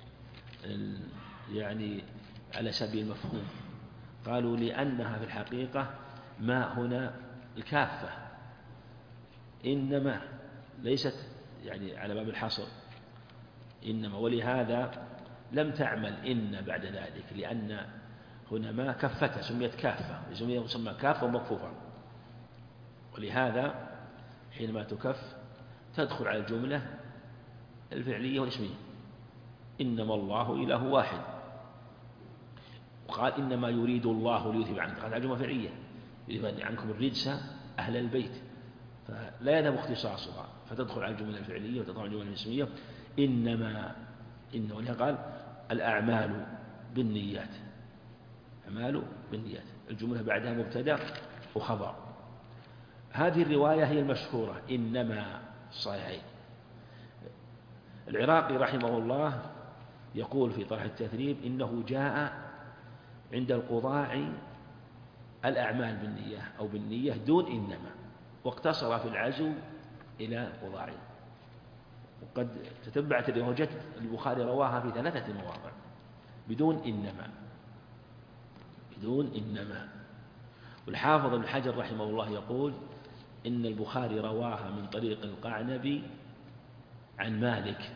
يعني على سبيل المفهوم. قالوا لأنها في الحقيقة ما هنا الكافة، إنما ليست يعني على باب الحصر إنما، ولهذا لم تعمل إن بعد ذلك، لأن هنا ما كفتها سميت كافة، يسمى كافة ومكفوفة، ولهذا حينما تكف تدخل على الجملة الفعلية والاسمية. إنما الله إله واحد، وقال إنما يريد الله ليذهب عنكم، هذا جملة فعلية، يذهب عنكم الرجس أهل البيت، فلا يذهب اختصاصها، فتدخل على الجملة الفعلية وتدخل على الجملة الاسمية. إنما ولهذا قال الأعمال بالنيات، أعمال بالنيات، الجملة بعدها مبتدأ وخبر. هذه الرواية هي المشهورة، إنما الصحيحين. العراقي رحمه الله يقول في طرح التثريب إنه جاء عند القضاع الأعمال بالنية أو بالنية دون إنما، واقتصر في العزو إلى القضاع. وقد تتبعت الروايات البخاري رواها في 3 مواضع بدون إنما. والحافظ ابن حجر رحمه الله يقول إن البخاري رواها من طريق القعنبي عن مالك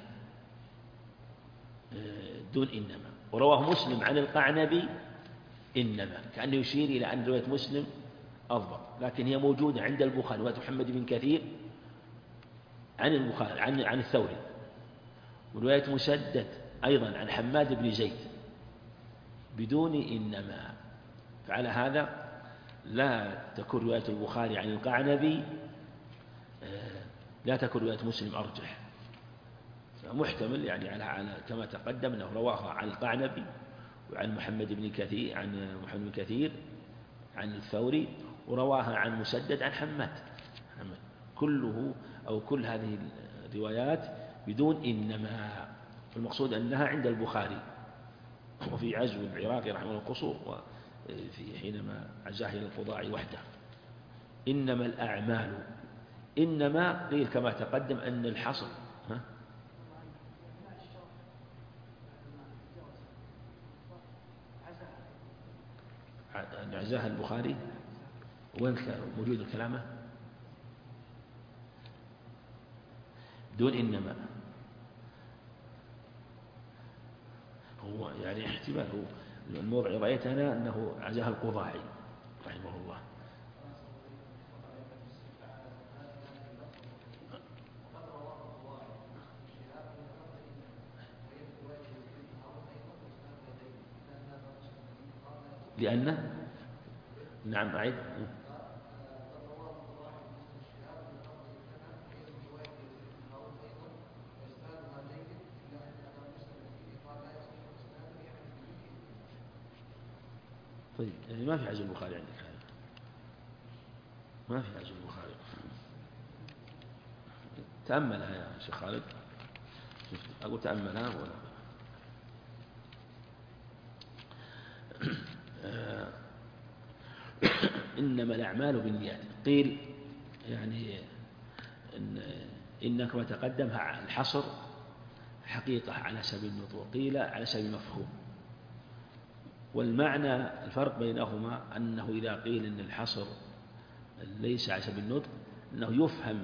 دون إنما، ورواه مسلم عن القعنبي إنما، كأنه يشير إلى أن رواية مسلم أضبط، لكن هي موجودة عند البخاري رواية محمد بن كثير عن البخاري عن الثوري، ورواية مسدد أيضا عن حماد بن زيد بدون إنما. فعلى هذا لا تكون رواية البخاري عن القعنبي، لا تكون رواية مسلم أرجح، محتمل يعني على كما تقدم أنه رواها عن القعنبي وعن محمد بن كثير عن الثوري، ورواها عن مسدد عن حماد، كله أو كل هذه الروايات بدون إنما. المقصود أنها عند البخاري، وفي عزو العراقي رحمه الله القصور، وفي حينما عزاه إلى القضاء وحده. إنما الأعمال، إنما قيل كما تقدم أن الحصر عزاها البخاري، وين موجود الكلامة دون إنما؟ هو يعني احتمال، هو الموضع رأيت أنا أنه عزاها القضاعي رحمه الله. لأن نعم أعيد طيب، يعني ما في عزو البخاري عندك هذا، ما في عزو البخاري. تأملها يا شيخ خالد، أقول تأملها إنما الأعمال بالنيات. قيل يعني إن كما تقدم الحصر حقيقة على سبيل النطق، قيل على سبيل المفهوم. والمعنى الفرق بينهما أنه إذا قيل أن الحصر ليس على سبيل النطق أنه يفهم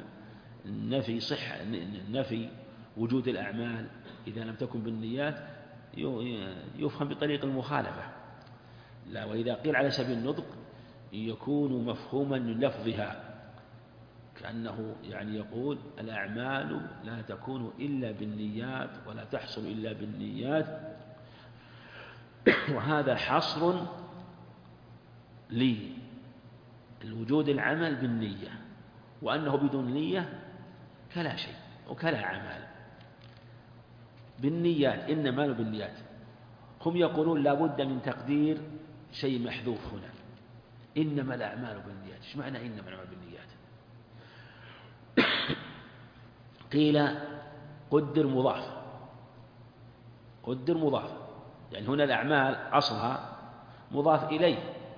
نفي وجود الأعمال إذا لم تكن بالنيات، يفهم بطريق المخالفة. لا، وإذا قيل على سبيل النطق يكون مفهوما من لفظها، كأنه يعني يقول الأعمال لا تكون إلا بالنيات ولا تحصل إلا بالنيات، وهذا حصر للوجود العمل بالنية، وأنه بدون نية كلا شيء وكلا أعمال. بالنيات، إنما بالنيات. هم يقولون لا بد من تقدير شيء محذوف هنا، إنما الأعمال بالنيات. إيش معنى إنما الأعمال بالنيات؟ قيل قدر مضاف، قدر مضاف، يعني هنا الأعمال أصلها مضاف إليه،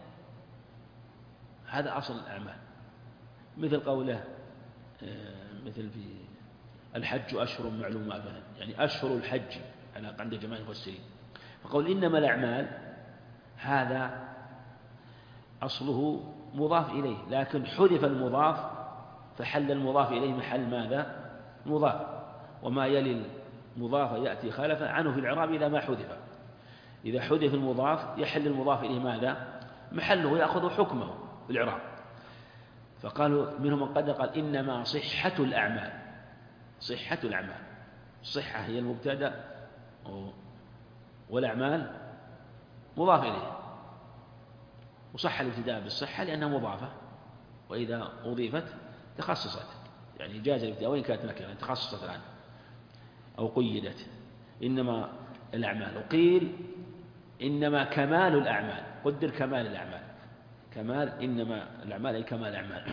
هذا أصل الأعمال. مثل قوله مثل في الحج أشهر معلومات، يعني أشهر الحج عند جماعة المفسرين، فقول إنما الأعمال هذا أصله مضاف إليه، لكن حذف المضاف فحل المضاف إليه محل ماذا؟ مضاف، وما يلي المضاف يأتي خلفا عنه في الإعراب إذا ما حذف. إذا حذف المضاف يحل المضاف إليه ماذا؟ محله، يأخذ حكمه في الإعراب. فقالوا منهم من قال إنما صحة الأعمال، صحة الأعمال، الصحة هي المبتدأ والأعمال مضاف إليه، وصح الابتداء بالصحة لأنها مضافة، وإذا أضيفت تخصصت، يعني جاز الابتداء وإن كانت نكرة تخصصت الآن أو قيدت. إنما الأعمال. وقيل إنما كمال الأعمال، قدر كمال الأعمال، كمال إنما الأعمال أي كمال الأعمال.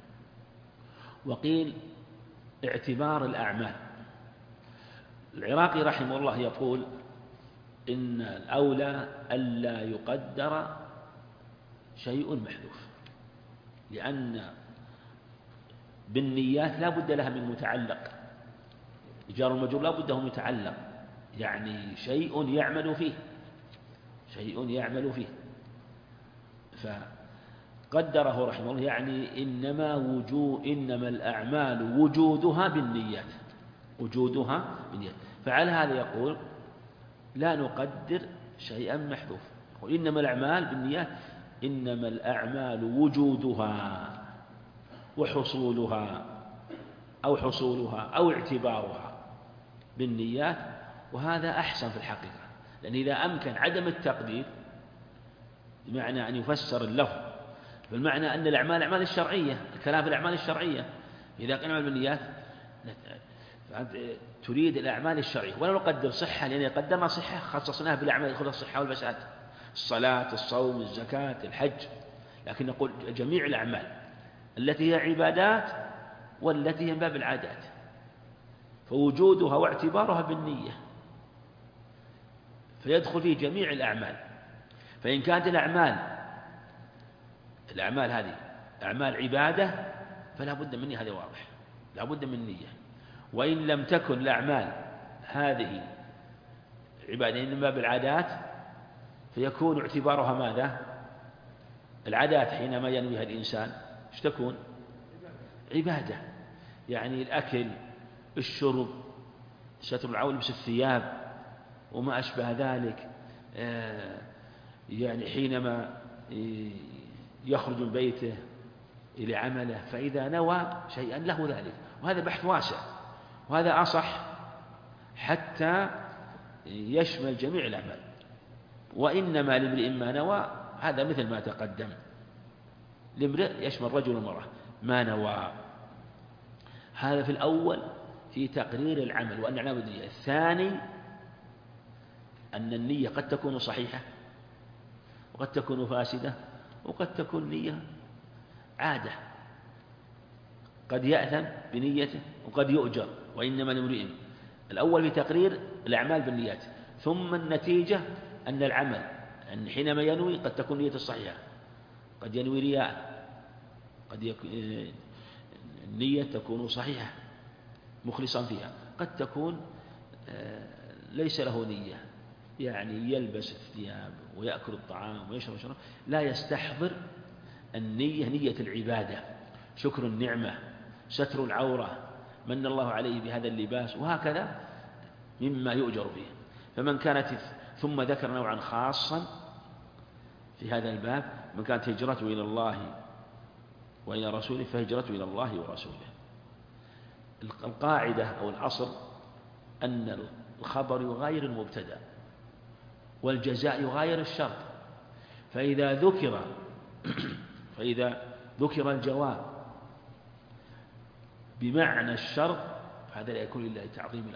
وقيل اعتبار الأعمال. العراقي رحمه الله يقول إن الأولى ألا يقدر شيء محذوف، لأن بالنيات لا بد لها من متعلق، الجار والمجرور لا بد من متعلق، يعني شيء يعمل فيه، شيء يعمل فيه. فقدره رحمه الله يعني إنما الأعمال وجودها بالنيات، وجودها بالنيات. فعلى هذا يقول لا نقدر شيئا محذوف، وإنما الأعمال بالنيات، إنما الأعمال وجودها وحصولها أو اعتبارها بالنيات، وهذا أحسن في الحقيقة، لأن إذا أمكن عدم التقدير بمعنى أن يفسر اللفظ بالمعنى أن الأعمال الأعمال الشرعية، الكلام في الأعمال الشرعية، إذا كان بالنيات تريد الأعمال الشرعية، ولا نقدر صحة، لأن قدمنا صحة خصصناها بالأعمال يدخلها الصحة والفساد، الصلاة، الصوم، الزكاة، الحج، لكن نقول جميع الأعمال التي هي عبادات والتي هي من باب العادات، فوجودها واعتبارها بالنية، فيدخل فيه جميع الأعمال. فإن كانت الأعمال هذه أعمال عبادة فلا بد من نية، هذا واضح، لا بد من نية. وإن لم تكن الأعمال هذه عبادة من باب العادات فيكون اعتبارها ماذا؟ العادات حينما ينويها الإنسان ايش تكون؟ عبادة، يعني الأكل، الشرب، ستر العورة، لبس الثياب وما أشبه ذلك، يعني حينما يخرج من بيته إلى عمله، فإذا نوى شيئا له ذلك، وهذا بحث واسع، وهذا أصح حتى يشمل جميع الأعمال. وإنما لامرئ ما نوى، هذا مثل ما تقدم، لامرئ يشمل رجل ومرأة ما نوى. هذا في الأول في تقرير العمل وأن العمل بالنية. الثاني أن النية قد تكون صحيحة وقد تكون فاسدة وقد تكون نية عادة، قد يأثم بنيته وقد يؤجر، وإنما لامرئ. الأول في تقرير الأعمال بالنيات، ثم النتيجة أن العمل أن حينما ينوي قد تكون نية الصحيحة، قد ينوي رياء، قد النية تكون صحيحة مخلصا فيها، قد تكون ليس له نية، يعني يلبس الثياب ويأكل الطعام ويشرب الشراب، لا يستحضر النية، نية العبادة، شكر النعمة، ستر العورة، من الله عليه بهذا اللباس، وهكذا مما يؤجر فيه. فمن كانت ثم ذكر نوعا خاصا في هذا الباب من كانت هجرته إلى الله وإلى رسوله فهجرته إلى الله ورسوله. القاعدة أو الأصل أن الخبر يغاير المبتدأ والجزاء يغاير الشرط، فإذا ذكر الجواب بمعنى الشرط فهذا لا يكون إلا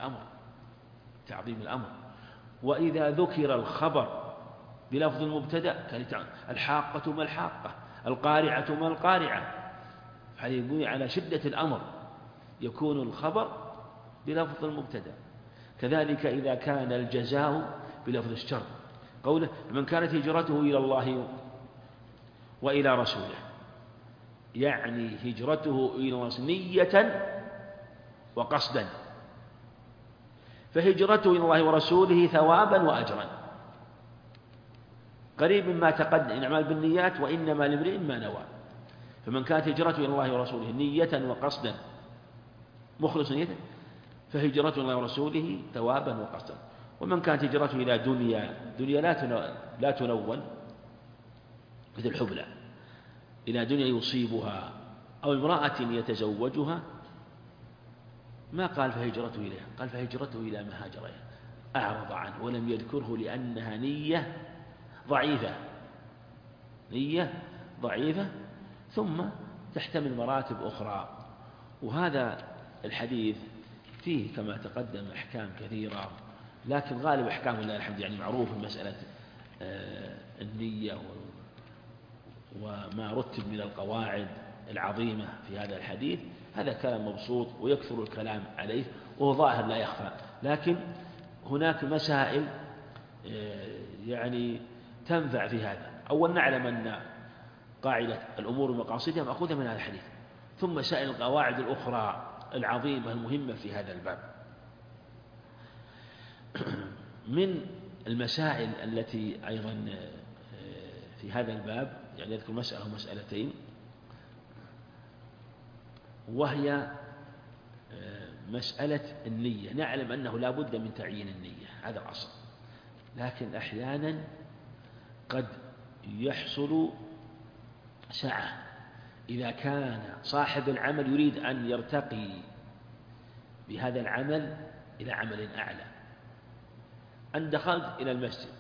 تعظيم الأمر. وإذا ذكر الخبر بلفظ المبتدأ كان الحاقة ما الحاقة، القارعة ما القارعة، هذا يقول على شدة الأمر، يكون الخبر بلفظ المبتدأ. كذلك إذا كان الجزاء بلفظ الشرط، قوله من كانت هجرته إلى الله وإلى رسوله، يعني هجرته إلى الله نية وقصدا، فهجرته إلى الله ورسوله ثوابا وأجرا، قريب مما تقدم الأعمال بالنيات وإنما لامرئ ما نوى. فمن كانت هجرته إلى الله ورسوله نية وقصدا مخلص نيته فهجرته إلى الله ورسوله ثوابا وقصدا. ومن كانت هجرته إلى دنيا لا تنون مثل الحبلى، إلى دنيا يصيبها أو امرأة يتزوجها، ما قال فهجرته إليها، قال فهجرته إلى ما هاجر إليه، أعرض عنه ولم يذكره لأنها نية ضعيفة ثم تحتمل مراتب أخرى. وهذا الحديث فيه كما تقدم أحكام كثيرة، لكن غالب أحكام لله الحمد يعني معروف مسألة النية وما رتب من القواعد العظيمة في هذا الحديث. هذا كلام مبسوط ويكثر الكلام عليه وهو ظاهر لا يخفى، لكن هناك مسائل يعني تنفع في هذا. أول نعلم أن قاعدة الأمور ومقاصدها مأخوذة من هذا الحديث، ثم سائر القواعد الأخرى العظيمة المهمة في هذا الباب. من المسائل التي أيضا في هذا الباب يعني يذكر مسألة ومسألتين، وهي مسألة النية. نعلم أنه لا بد من تعيين النية، هذا الأصل، لكن أحيانا قد يحصل سعة إذا كان صاحب العمل يريد أن يرتقي بهذا العمل إلى عمل أعلى. أن دخلت إلى المسجد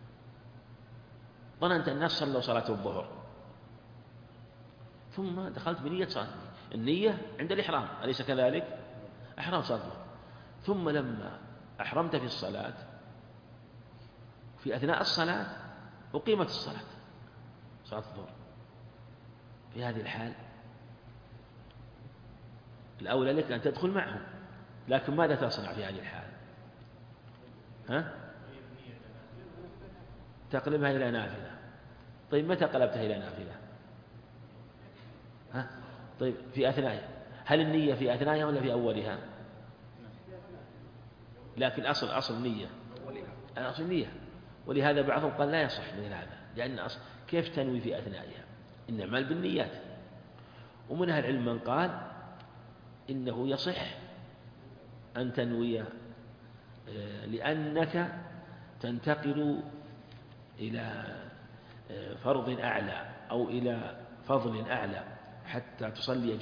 ظننت الناس صلوا صلاة الظهر، ثم دخلت بنية صلاة النية عند الإحرام، أليس كذلك؟ أحرام صلاة الظهر، ثم لما أحرمت في الصلاة في أثناء الصلاة أقيمت الصلاة صلاة الظهر، في هذه الحال الأولى لك أن تدخل معهم، لكن ماذا تصنع في هذه الحال؟ تقلبها إلى نافلة. طيب متى قلبتها إلى نافلة؟ طيب في أثنائها، هل النية في أثنائها ولا في أولها؟ لكن أصل نية، الأصل نية. ولهذا بعضهم قال لا يصح من هذا، لأن أصل كيف تنوي في أثنائها؟ إن الأعمال بالنيات. ومن أهل العلم من قال إنه يصح أن تنوي لأنك تنتقل إلى فرض أعلى أو إلى فضل أعلى حتى تصلي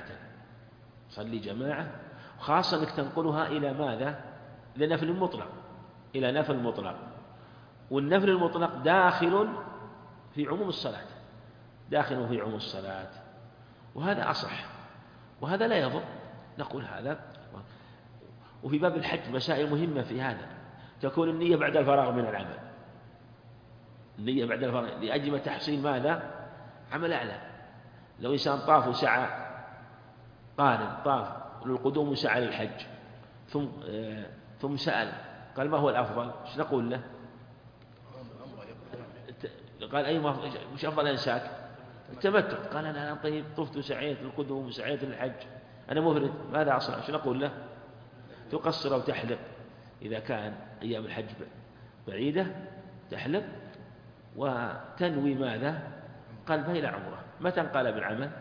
جماعة، خاصة أنك تنقلها إلى ماذا؟ إلى نفل مطلق، والنفل المطلق داخل في عموم الصلاة، وهذا أصح وهذا لا يضر، نقول هذا. وفي باب الحج مسائل مهمة في هذا، تكون النية بعد الفراغ من العمل، لأجل تحصيل ماذا؟ عمل أعلى. لو إنسان طاف وسعى قارن، طاف للقدوم وسعى للحج، ثم سأل قال ما هو الأفضل؟ ايش نقول له؟ قال مش أفضل أنساك؟ التمتع. قال أنا طيب طفت وسعيت للقدوم وسعيت للحج، أنا مفرد، ماذا أصنع؟ ايش نقول له؟ تقصر أو تحلق، إذا كان أيام الحج بعيدة تحلق وتنوي ماذا؟ قلبها إلى عمره. متى انقلب العمل؟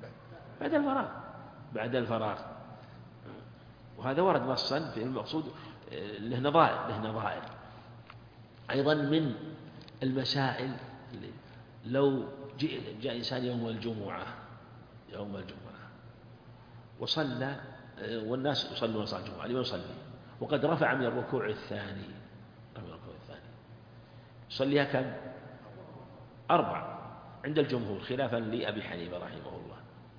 بعد الفراغ. وهذا ورد نصا في المقصود، له نظائر. أيضا من المسائل لو جاء إنسان يوم الجمعة وصلى، والناس يصلون صلاة الجمعة اليوم يصلي، وقد رفع من الركوع الثاني، يصليها كم؟ 4 عند الجمهور خلافا لأبي حنيفة رحمه الله.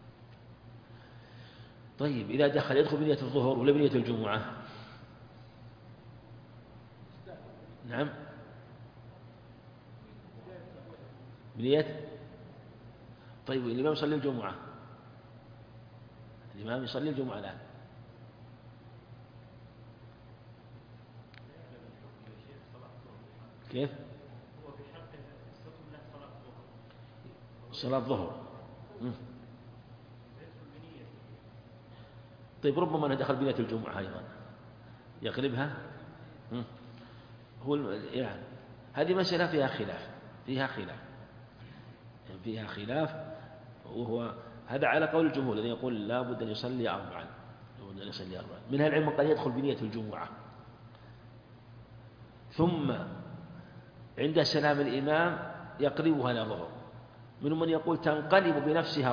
طيب إذا دخل يدخل بنية الظهر ولا بنية الجمعة؟ نعم، بنية. طيب الإمام يصلي الجمعة، الإمام يصلي الجمعة الآن، كيف؟ صلاة الظهر. طيب ربما أنه دخل بنية الجمعة أيضا يقلبها. هو يعني هذه مسألة فيها خلاف، وهو هذا على قول الجمهور الذي يقول لا بد أن يصلي 4. من العلم قد يدخل بنية الجمعة ثم عند سلام الإمام يقلبها إلى ظهر، منهم من يقول تنقلب بنفسها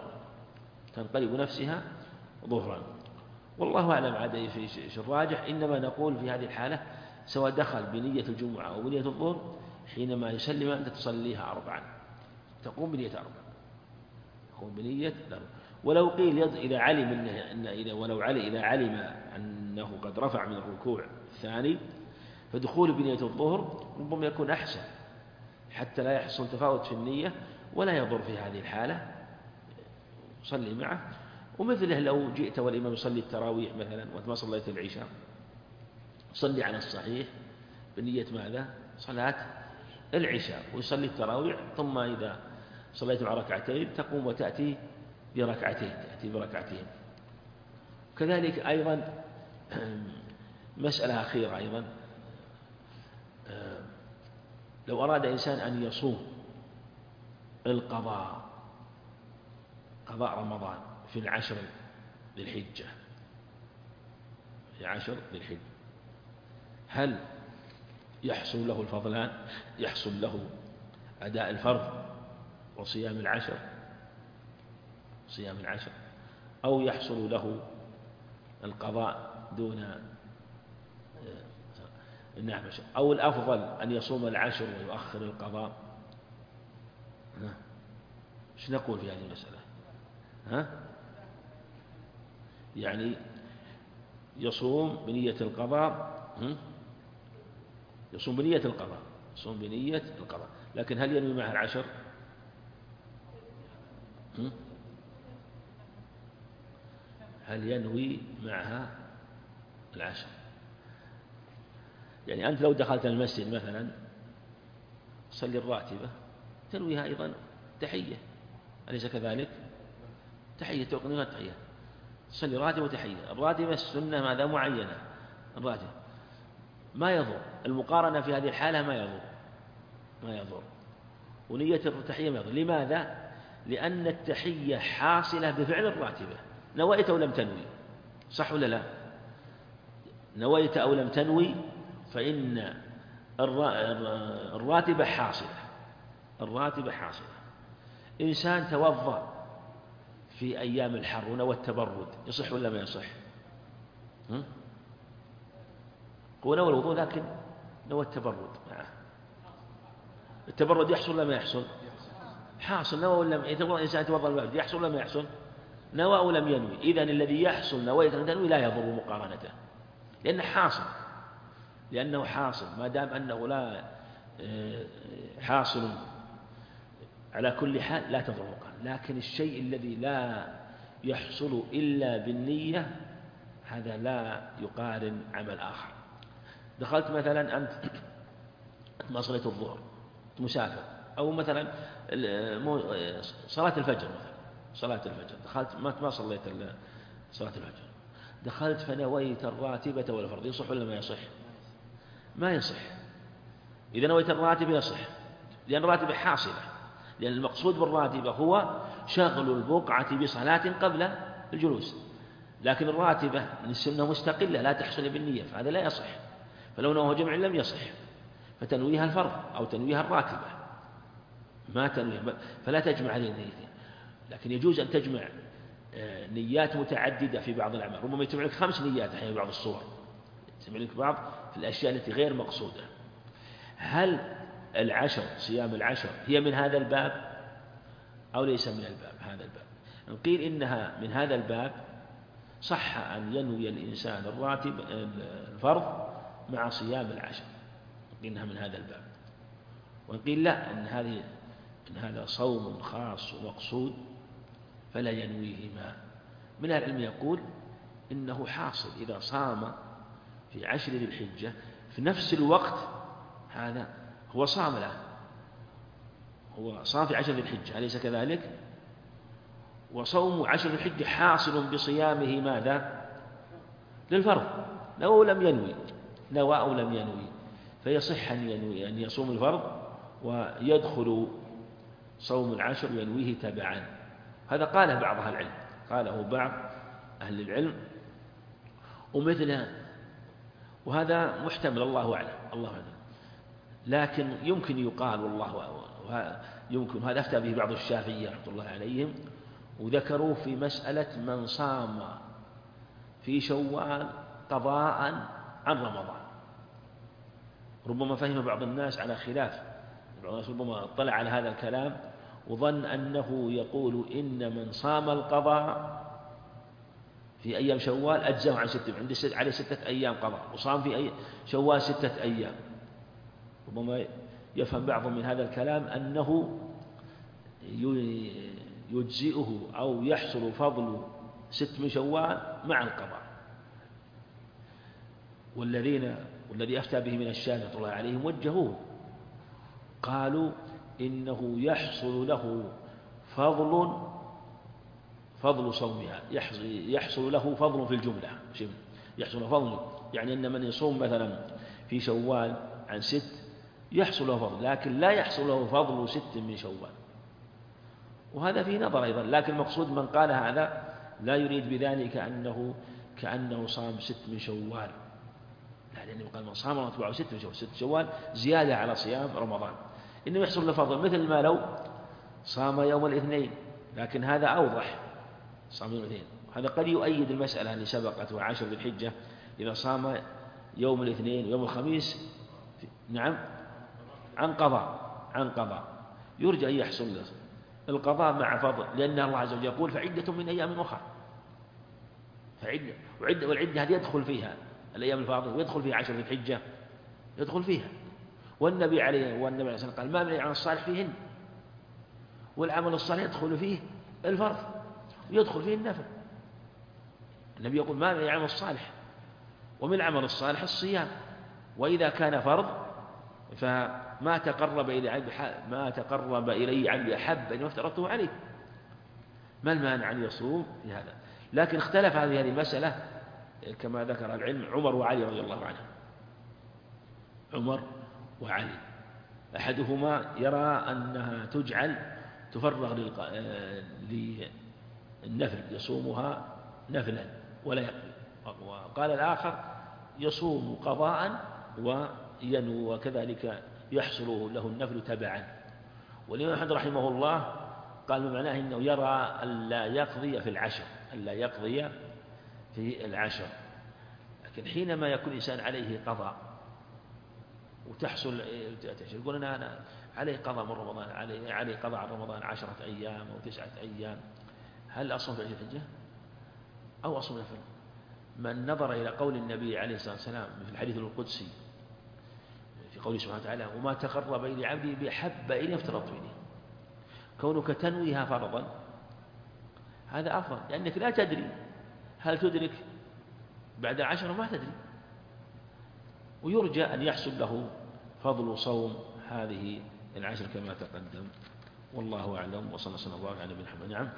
ظهرا، والله أعلم عاد في الراجح. إنما نقول في هذه الحالة سواء دخل بنية الجمعة أو بنية الظهر حينما يسلم أنت تصليها 4، تقوم بنية 4. ولو قيل إذا علم أنه قد رفع من الركوع الثاني فدخول بنية الظهر ربما يكون أحسن حتى لا يحصل تفاوت في النية ولا يضر في هذه الحالة، صلي معه. ومثله لو جئت والإمام يصلي التراويح مثلا وأنت ما صليت العشاء، صلي على الصحيح بنية ماذا؟ صلاة العشاء، ويصلي التراويح، ثم إذا صليت مع ركعتين تقوم وتأتي بركعتين. كذلك أيضا مسألة أخيرة أيضا، لو أراد إنسان أن يصوم قضاء رمضان في 10 ذي الحجة، هل يحصل له الفضلان؟ يحصل له أداء الفرض وصيام العشر أو يحصل له القضاء دون النعم، أو الأفضل أن يصوم العشر ويؤخر القضاء؟ ايش نقول في هذه المسألة؟ يعني يصوم بنية القضاء، يصوم بنية القضاء، لكن هل ينوي معها العشر؟ هل ينوي معها العشر؟ يعني أنت لو دخلت المسجد مثلا صلي الراتبة تنويها أيضا تحية، أليس كذلك؟ تحية، تقنيها التحية، صلي راتبة وتحية. الراتبة السنة ماذا معينة؟ الراتبة ما يضر، المقارنة في هذه الحالة ما يضر، ونية التحية ما يضر. لماذا؟ لأن التحية حاصلة بفعل الراتبة، نويت أو لم تنوي، صح ولا لا؟ نويت أو لم تنوي فإن الراتبة حاصلة. إنسان توضأ في أيام الحر ونوى التبرد، يصح ولا ما يصح؟ هو نوى الوضوء لكن نوى التبرد معه، التبرد يحصل ولا ما يحصل؟ حاصل. نوى ولا إنسان توضأ البرد يحصل ولا ما يحصل؟ نوى أو لم ينوي. إذن الذي يحصل نويت أن تنوي لا يضر مقارنته، لأنه حاصل، ما دام أنه لا حاصل على كل حال لا تضر مقارنة. لكن الشيء الذي لا يحصل إلا بالنية هذا لا يقارن عمل آخر. دخلت مثلا أنت ما صليت الظهر، مسافر، أو مثلا صلاة الفجر دخلت ما صليت صلاة الفجر، دخلت فنويت الراتبة والفرض، يصح ولا ما يصح؟ ما يصح. إذا نويت الراتبة يصح، لأن الراتبة حاصلة، لأن المقصود بالراتبة هو شغل البقعة بصلاة قبل الجلوس، لكن الراتبة السنة مستقلة لا تحصل بالنية، فهذا لا يصح. فلو نوى جمع لم يصح، فتنويها الفرض أو تنويها الراتبة ما تنوي، فلا تجمع هذه النيتين. لكن يجوز أن تجمع نيات متعددة في بعض الأعمال، ربما يجمع لك 5 نيات أحيانا في بعض الصور، يجمع لك بعض في الأشياء التي غير مقصودة. هل العشر صيام العشر هي من هذا الباب أو ليس من الباب؟ هذا الباب إن قيل إنها من هذا الباب صح أن ينوي الإنسان الراتب الفرض مع صيام العشر، إنها من هذا الباب. وإن قيل لا، إن هذا صوم خاص ومقصود فلا ينويهما. من أهل العلم يقول إنه حاصل إذا صام في 10 ذي الحجة في نفس الوقت، هذا هو صام الآن، هو صام في 10 ذي الحجة، أليس كذلك؟ وصوم 10 ذي الحجة حاصل بصيامه ماذا؟ للفرض، لو لم ينوي، نوى أو لم ينوي، فيصح أن ينوي أن يصوم الفرض ويدخل صوم العشر ينويه تبعا. هذا قاله بعض أهل العلم، قاله بعض أهل العلم ومثله، وهذا محتمل، الله أعلم، الله أعلم. لكن يمكن يقال والله يمكن، هذا أفتى به بعض الشافعية رحمة الله عليهم، وذكروا في مسألة من صام في شوال قضاء عن رمضان. ربما فهم بعض الناس على خلاف، بعض الناس ربما اطلع على هذا الكلام وظن أنه يقول إن من صام القضاء في أيام شوال أجزاه عن 6، عليه 6 أيام قضاء، وصام في شوال 6 أيام. ربما يفهم بعض من هذا الكلام أنه يجزئه أو يحصل فضل 6 من شوال مع القضاء. والذي أفتى به من الشافعية رحمة الله عليهم وجهوه، قالوا إنه يحصل له فضل صومها، يحصل له فضل في الجملة، يحصل فضل، يعني أن من يصوم مثلا في شوال عن 6 يحصل له فضل، لكن لا يحصل له فضل 6 من شوال. وهذا في نظر أيضا، لكن المقصود من قال هذا لا يريد بذلك كأنه صام 6 من شوال، لا، لأنه قال من صام وأتبعه 6 من شوال، 6 شوال زيادة على صيام رمضان، إنه يحصل له فضل، مثل ما لو صام يوم الاثنين، لكن هذا أوضح، صام يوم الاثنين. هذا قد يؤيد المسألة اللي سبقت وعشر ذي الحجة، إذا صام يوم الاثنين ويوم الخميس، نعم، عن قضاء يرجى أن يحصل له القضاء مع فضل، لأن الله عز وجل يقول فعدة من أيام أخرى، والعدة هذه يدخل فيها الأيام الفاضلة، ويدخل فيها 10 ذي الحجة، يدخل فيها. والنبي عليه الصلاة قال ما من العمل الصالح فيهن، والعمل الصالح يدخل فيه الفرض ويدخل فيه النفل. النبي يقول ما من العمل الصالح، ومن العمل الصالح الصيام، وإذا كان فرض فما تقرب إلي عبدي أحب أن افترضته عليه. ما المانع أن يصوم في هذا؟ لكن اختلف هذه المسألة كما ذكر العلم عمر وعلي رضي الله عنهم. عمر وعلي أحدهما يرى أنها تفرغ للنفل، يصومها نفلا ولا يقضي، وقال الآخر يصوم قضاء وينوي، وكذلك يحصل له النفل تبعا. والإمام أحمد رحمه الله قال بمعناه أنه يرى ألا يقضي في العشر، لكن حينما يكون الإنسان عليه قضاء وتحصل، يقول أنا عليه قضاء من رمضان، عليه قضاء عن رمضان 10 أيام أو 9 أيام، هل أصوم في 10 الحجة أو أصوم نفل؟ من نظر إلى قول النبي عليه الصلاة والسلام في الحديث القدسي في قوله سبحانه وتعالى وما تقرب إلي عبدي بأحب إلي افترضت إليه، كونك تنويها فرضا هذا أفضل، لأنك لا تدري هل تدرك بعد 10 ما تدري، ويرجى أن يحصل له فضل صوم هذه 10 كما تقدم، والله أعلم. وصلى الله على نبينا محمد. نعم،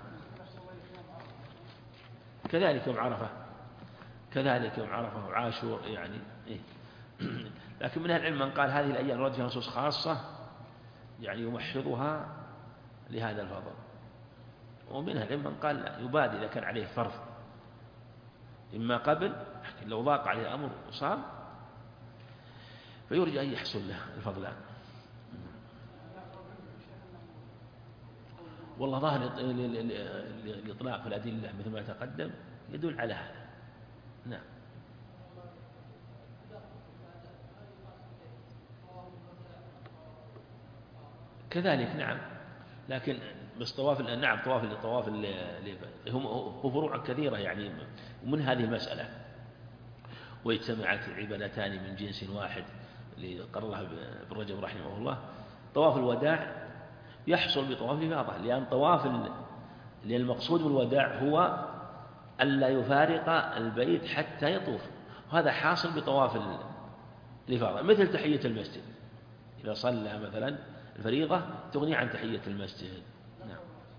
كذلك يوم عرفة وعاشور يعني لكن من أهل العلم من قال هذه الأيام ورد فيها نصوص خاصة يعني يمحضها لهذا الفضل، ومن أهل العلم من قال لا، يبادر إذا كان عليه فرض إما قبل، لكن لو ضاق عليه الأمر وصام فيرجى أن يحصل له الفضلان. والله ظاهر الإطلاق في الأدلة مثل ما تقدم يدل على هذا. نعم. كذلك نعم، لكن بس طواف نعم طواف هم فروع كثيرة يعني ومن هذه المسألة، واجتمعت عبادتان من جنس واحد اللي قررها ابن رجب رحمه الله. طواف الوداع يحصل بطواف الإفاضة، لأن المقصود بالوداع هو ألا يفارق البيت حتى يطوف، وهذا حاصل بطواف الإفاضة، مثل تحية المسجد، إذا صلى مثلا الفريضة تغني عن تحية المسجد. نعم.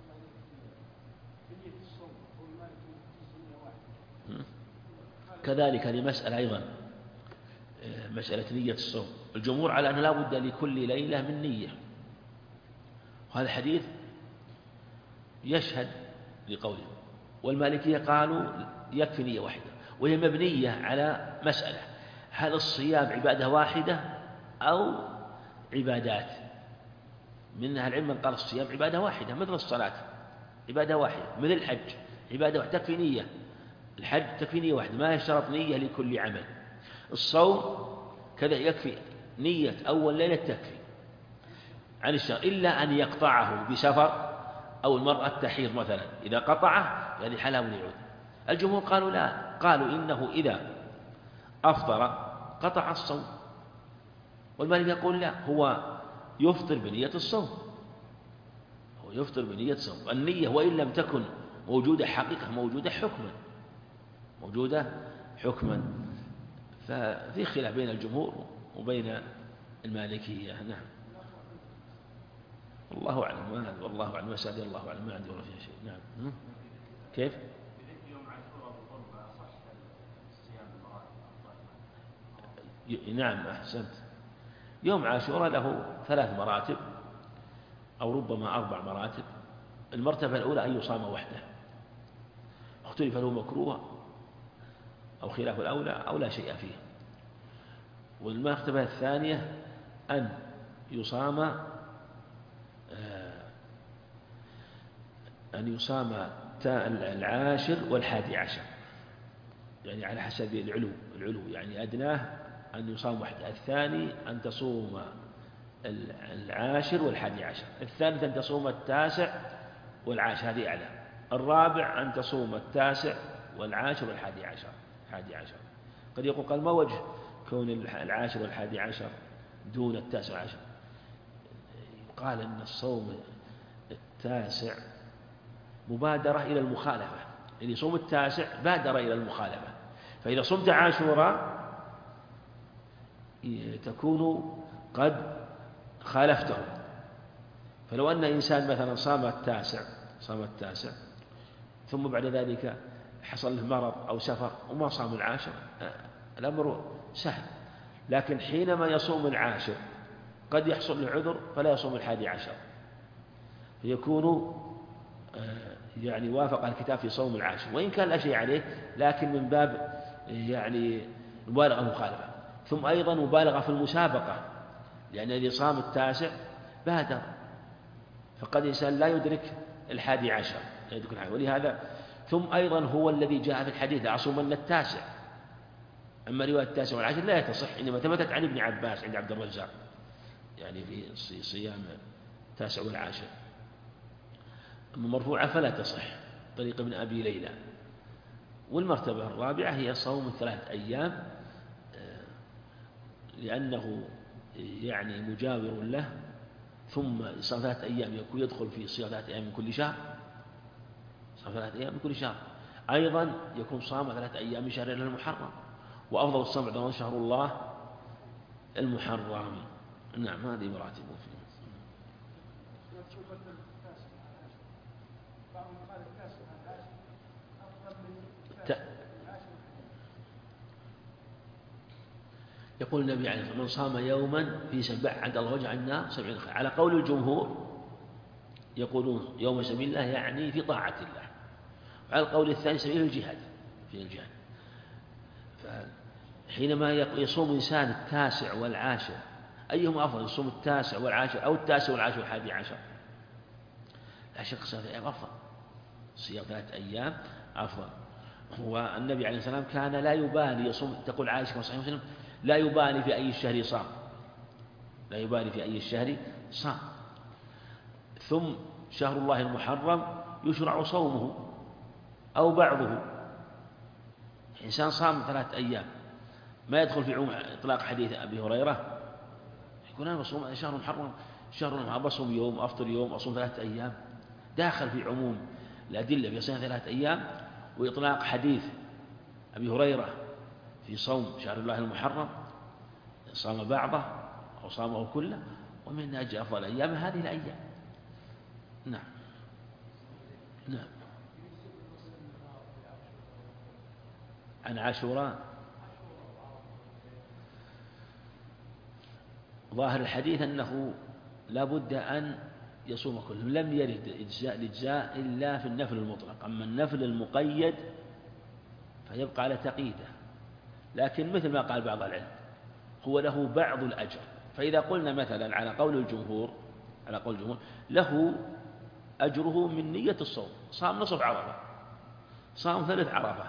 كذلك هذه مسألة أيضا، مسألة نية الصوم. الجمهور على أنه لا بد لكل ليلة من نية، وهذا الحديث يشهد لقوله. والمالكية قالوا يكفي نية واحدة، وهي مبنية على مسألة: هل الصيام عبادة واحدة أو عبادات؟ من أهل العلم من قال الصيام عبادة واحدة مثل الصلاة عبادة واحدة، مثل الحج عبادة واحدة تكفي نية، الحج تكفي نية واحدة ما يشترط نية لكل عمل. الصوم كذا يكفي نية أول ليلة تكفي عن الشهر، إلا أن يقطعه بسفر أو المرأة تحيض مثلا، إذا قطعه هذه حالة يعود. الجمهور قالوا لا، قالوا إنه إذا أفطر قطع الصوم. والمالك يقول لا، هو يفطر بنية الصوم، هو يفطر بنية الصوم. النية وإن لم تكن موجودة حقيقة موجودة حكما. ففي خلاف بين الجمهور وبين المالكية. نعم. والله أعلم، والله أعلم، مسألة الله أعلم، ما عندي ولا فيها شيء. نعم. كيف؟ نعم أحسنت. يوم عاشوراء له 3 مراتب أو ربما 4 مراتب. المرتبة الأولى أن يصام وحده، اختلف له مكروه أو خلاف الأولى أو لا شيء فيه. والمرتبة الثانية أن يصام العاشر والحادي عشر، يعني على حسب العلو يعني أدناه أن يصام وحده، الثاني أن تصوم العاشر والحادي عشر، الثالث أن تصوم التاسع والعاشر، هذه أعلى، الرابع أن تصوم التاسع والعاشر والحادي عشر. قد يقول قال ما وجه كون العاشر والحادي عشر دون التاسع والعاشر؟ قال إن الصوم التاسع مبادرة إلى المخالفة، اللي يصوم التاسع بادر إلى المخالفة، فإذا صمت عاشوراء تكون قد خالفته. فلو أن إنسان مثلا صام التاسع ثم بعد ذلك حصل له مرض أو سفر وما صام العاشر، الأمر سهل. لكن حينما يصوم العاشر قد يحصل له عذر فلا يصوم الحادي عشر، فيكون يعني وافق الكتاب في صوم العاشر، وإن كان لا شيء عليه، لكن من باب يعني مبالغة مخالفة. ثم أيضا مبالغة في المسابقة، لأن الذي صام التاسع بادر، فقد إنسان لا يدرك الحادي عشر، ولهذا ثم أيضا هو الذي جاء في الحديث لأصومن التاسع. أما رواية التاسع والعاشر لا تصح، إنما ثبتت عن ابن عباس عند عبد الرزاق يعني في صيام التاسع والعاشر. أما مرفوعة فلا تصح، طريق ابن أبي ليلى. والمرتبة الرابعة هي صوم 3 أيام، لأنه يعني مجاور له، ثم صام 3 أيام يكون يدخل في صيام 3 أيام من كل شهر، صام 3 أيام من كل شهر. أيضا يكون صام 3 أيام من شهر الله المحرم، وأفضل الصوم عند الله شهر الله المحرم. نعم، هذه مراتبه فيه. يقول النبي عليه الصلاة والسلام: من صام يوما في سبع عند الله وجه النار 70 خير. على قول الجمهور يقولون يوم سبيل الله يعني في طاعة الله، وعلى القول الثاني سبيل الجهاد، في الجهاد. فحينما يصوم إنسان التاسع والعاشر أيهما أفضل، يصوم التاسع والعاشر أو التاسع والعاشر والحادي عشر؟ لا شك صيام 3 أيام أفضل، صيام 3 أيام أفضل. والنبي عليه السلام كان لا يبالي يصوم، تقول عائشة في صحيح مسلم لا يبالي في أي الشهر صام، لا يبالي في أي الشهر صام. ثم شهر الله المحرم يشرع صومه أو بعضه. إنسان صام 3 أيام ما يدخل في عموم إطلاق حديث أبي هريرة، يقول أنا بصوم شهر محرم، شهر محرم بصوم يوم أفطر يوم أصوم 3 أيام، داخل في عموم الأدلة في صيام 3 أيام وإطلاق حديث أبي هريرة في صوم شهر الله المحرم، صام بعضه أو صامه كله، ومن أجل أفضل أيام هذه الأيام. نعم نعم. عن عاشوراء ظاهر الحديث أنه لا بد أن يصوم كله، لم يرد الإجزاء إلا في النفل المطلق، أما النفل المقيد فيبقى على تقييده. لكن مثل ما قال بعض العلم هو له بعض الأجر، فإذا قلنا مثلا على قول الجمهور له أجره من نية الصوم، صام نصف عرفة، صام 3 عرفة،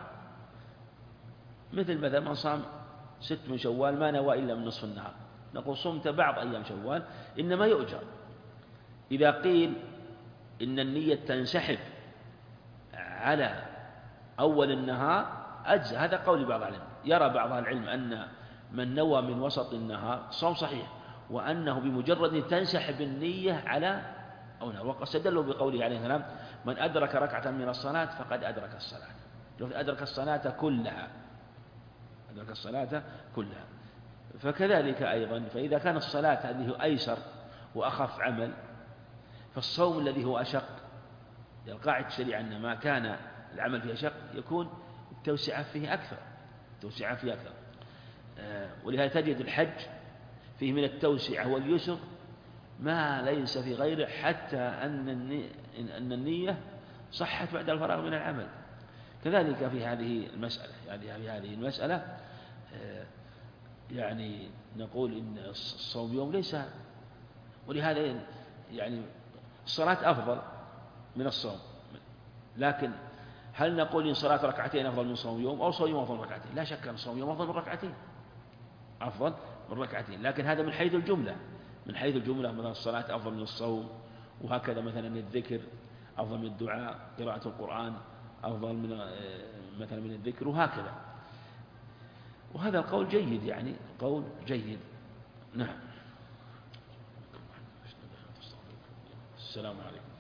مثل من صام 6 من شوال ما نوى إلا من نصف النهار، نقول صمت بعض أيام شوال إنما يؤجر. إذا قيل إن النية تنسحب على أول النهار أجزى، هذا قول بعض العلم. يرى بعض العلم أن من نوى من وسط النهار صوم صحيح، وأنه بمجرد تنسحب النية على أو نهار. وقد استدلوا بقوله عليه السلام من أدرك ركعة من الصلاة فقد أدرك الصلاة، لو أدرك الصلاة كلها، أدرك الصلاة كلها. فكذلك أيضا فإذا كانت الصلاة هذه أيسر وأخف عمل، فالصوم الذي هو أشق، القاعدة الشريعة أن ما كان العمل فيه أشق يكون التوسعة فيه أكثر، التوسعة فيه أكثر. ولهذا تجد الحج فيه من التوسعة واليسر ما ليس في غيره، حتى أن النية صحت بعد الفراغ من العمل. كذلك في هذه المسألة، يعني في هذه المسألة يعني نقول إن الصوم يوم ليس، ولهذا يعني الصلاة أفضل من الصوم، لكن هل نقول إن صلاة ركعتين أفضل من صوم يوم أو صوم يوم أفضل من ركعتين؟ لا شك أن صوم يوم أفضل من ركعتين، أفضل من ركعتين، لكن هذا من حيث الجملة، من حيث الجملة مثلا الصلاة أفضل من الصوم، وهكذا مثلا الذكر أفضل من الدعاء، قراءة القرآن أفضل من مثلا من الذكر، وهكذا. وهذا القول جيد، يعني قول جيد. نعم. السلام عليكم.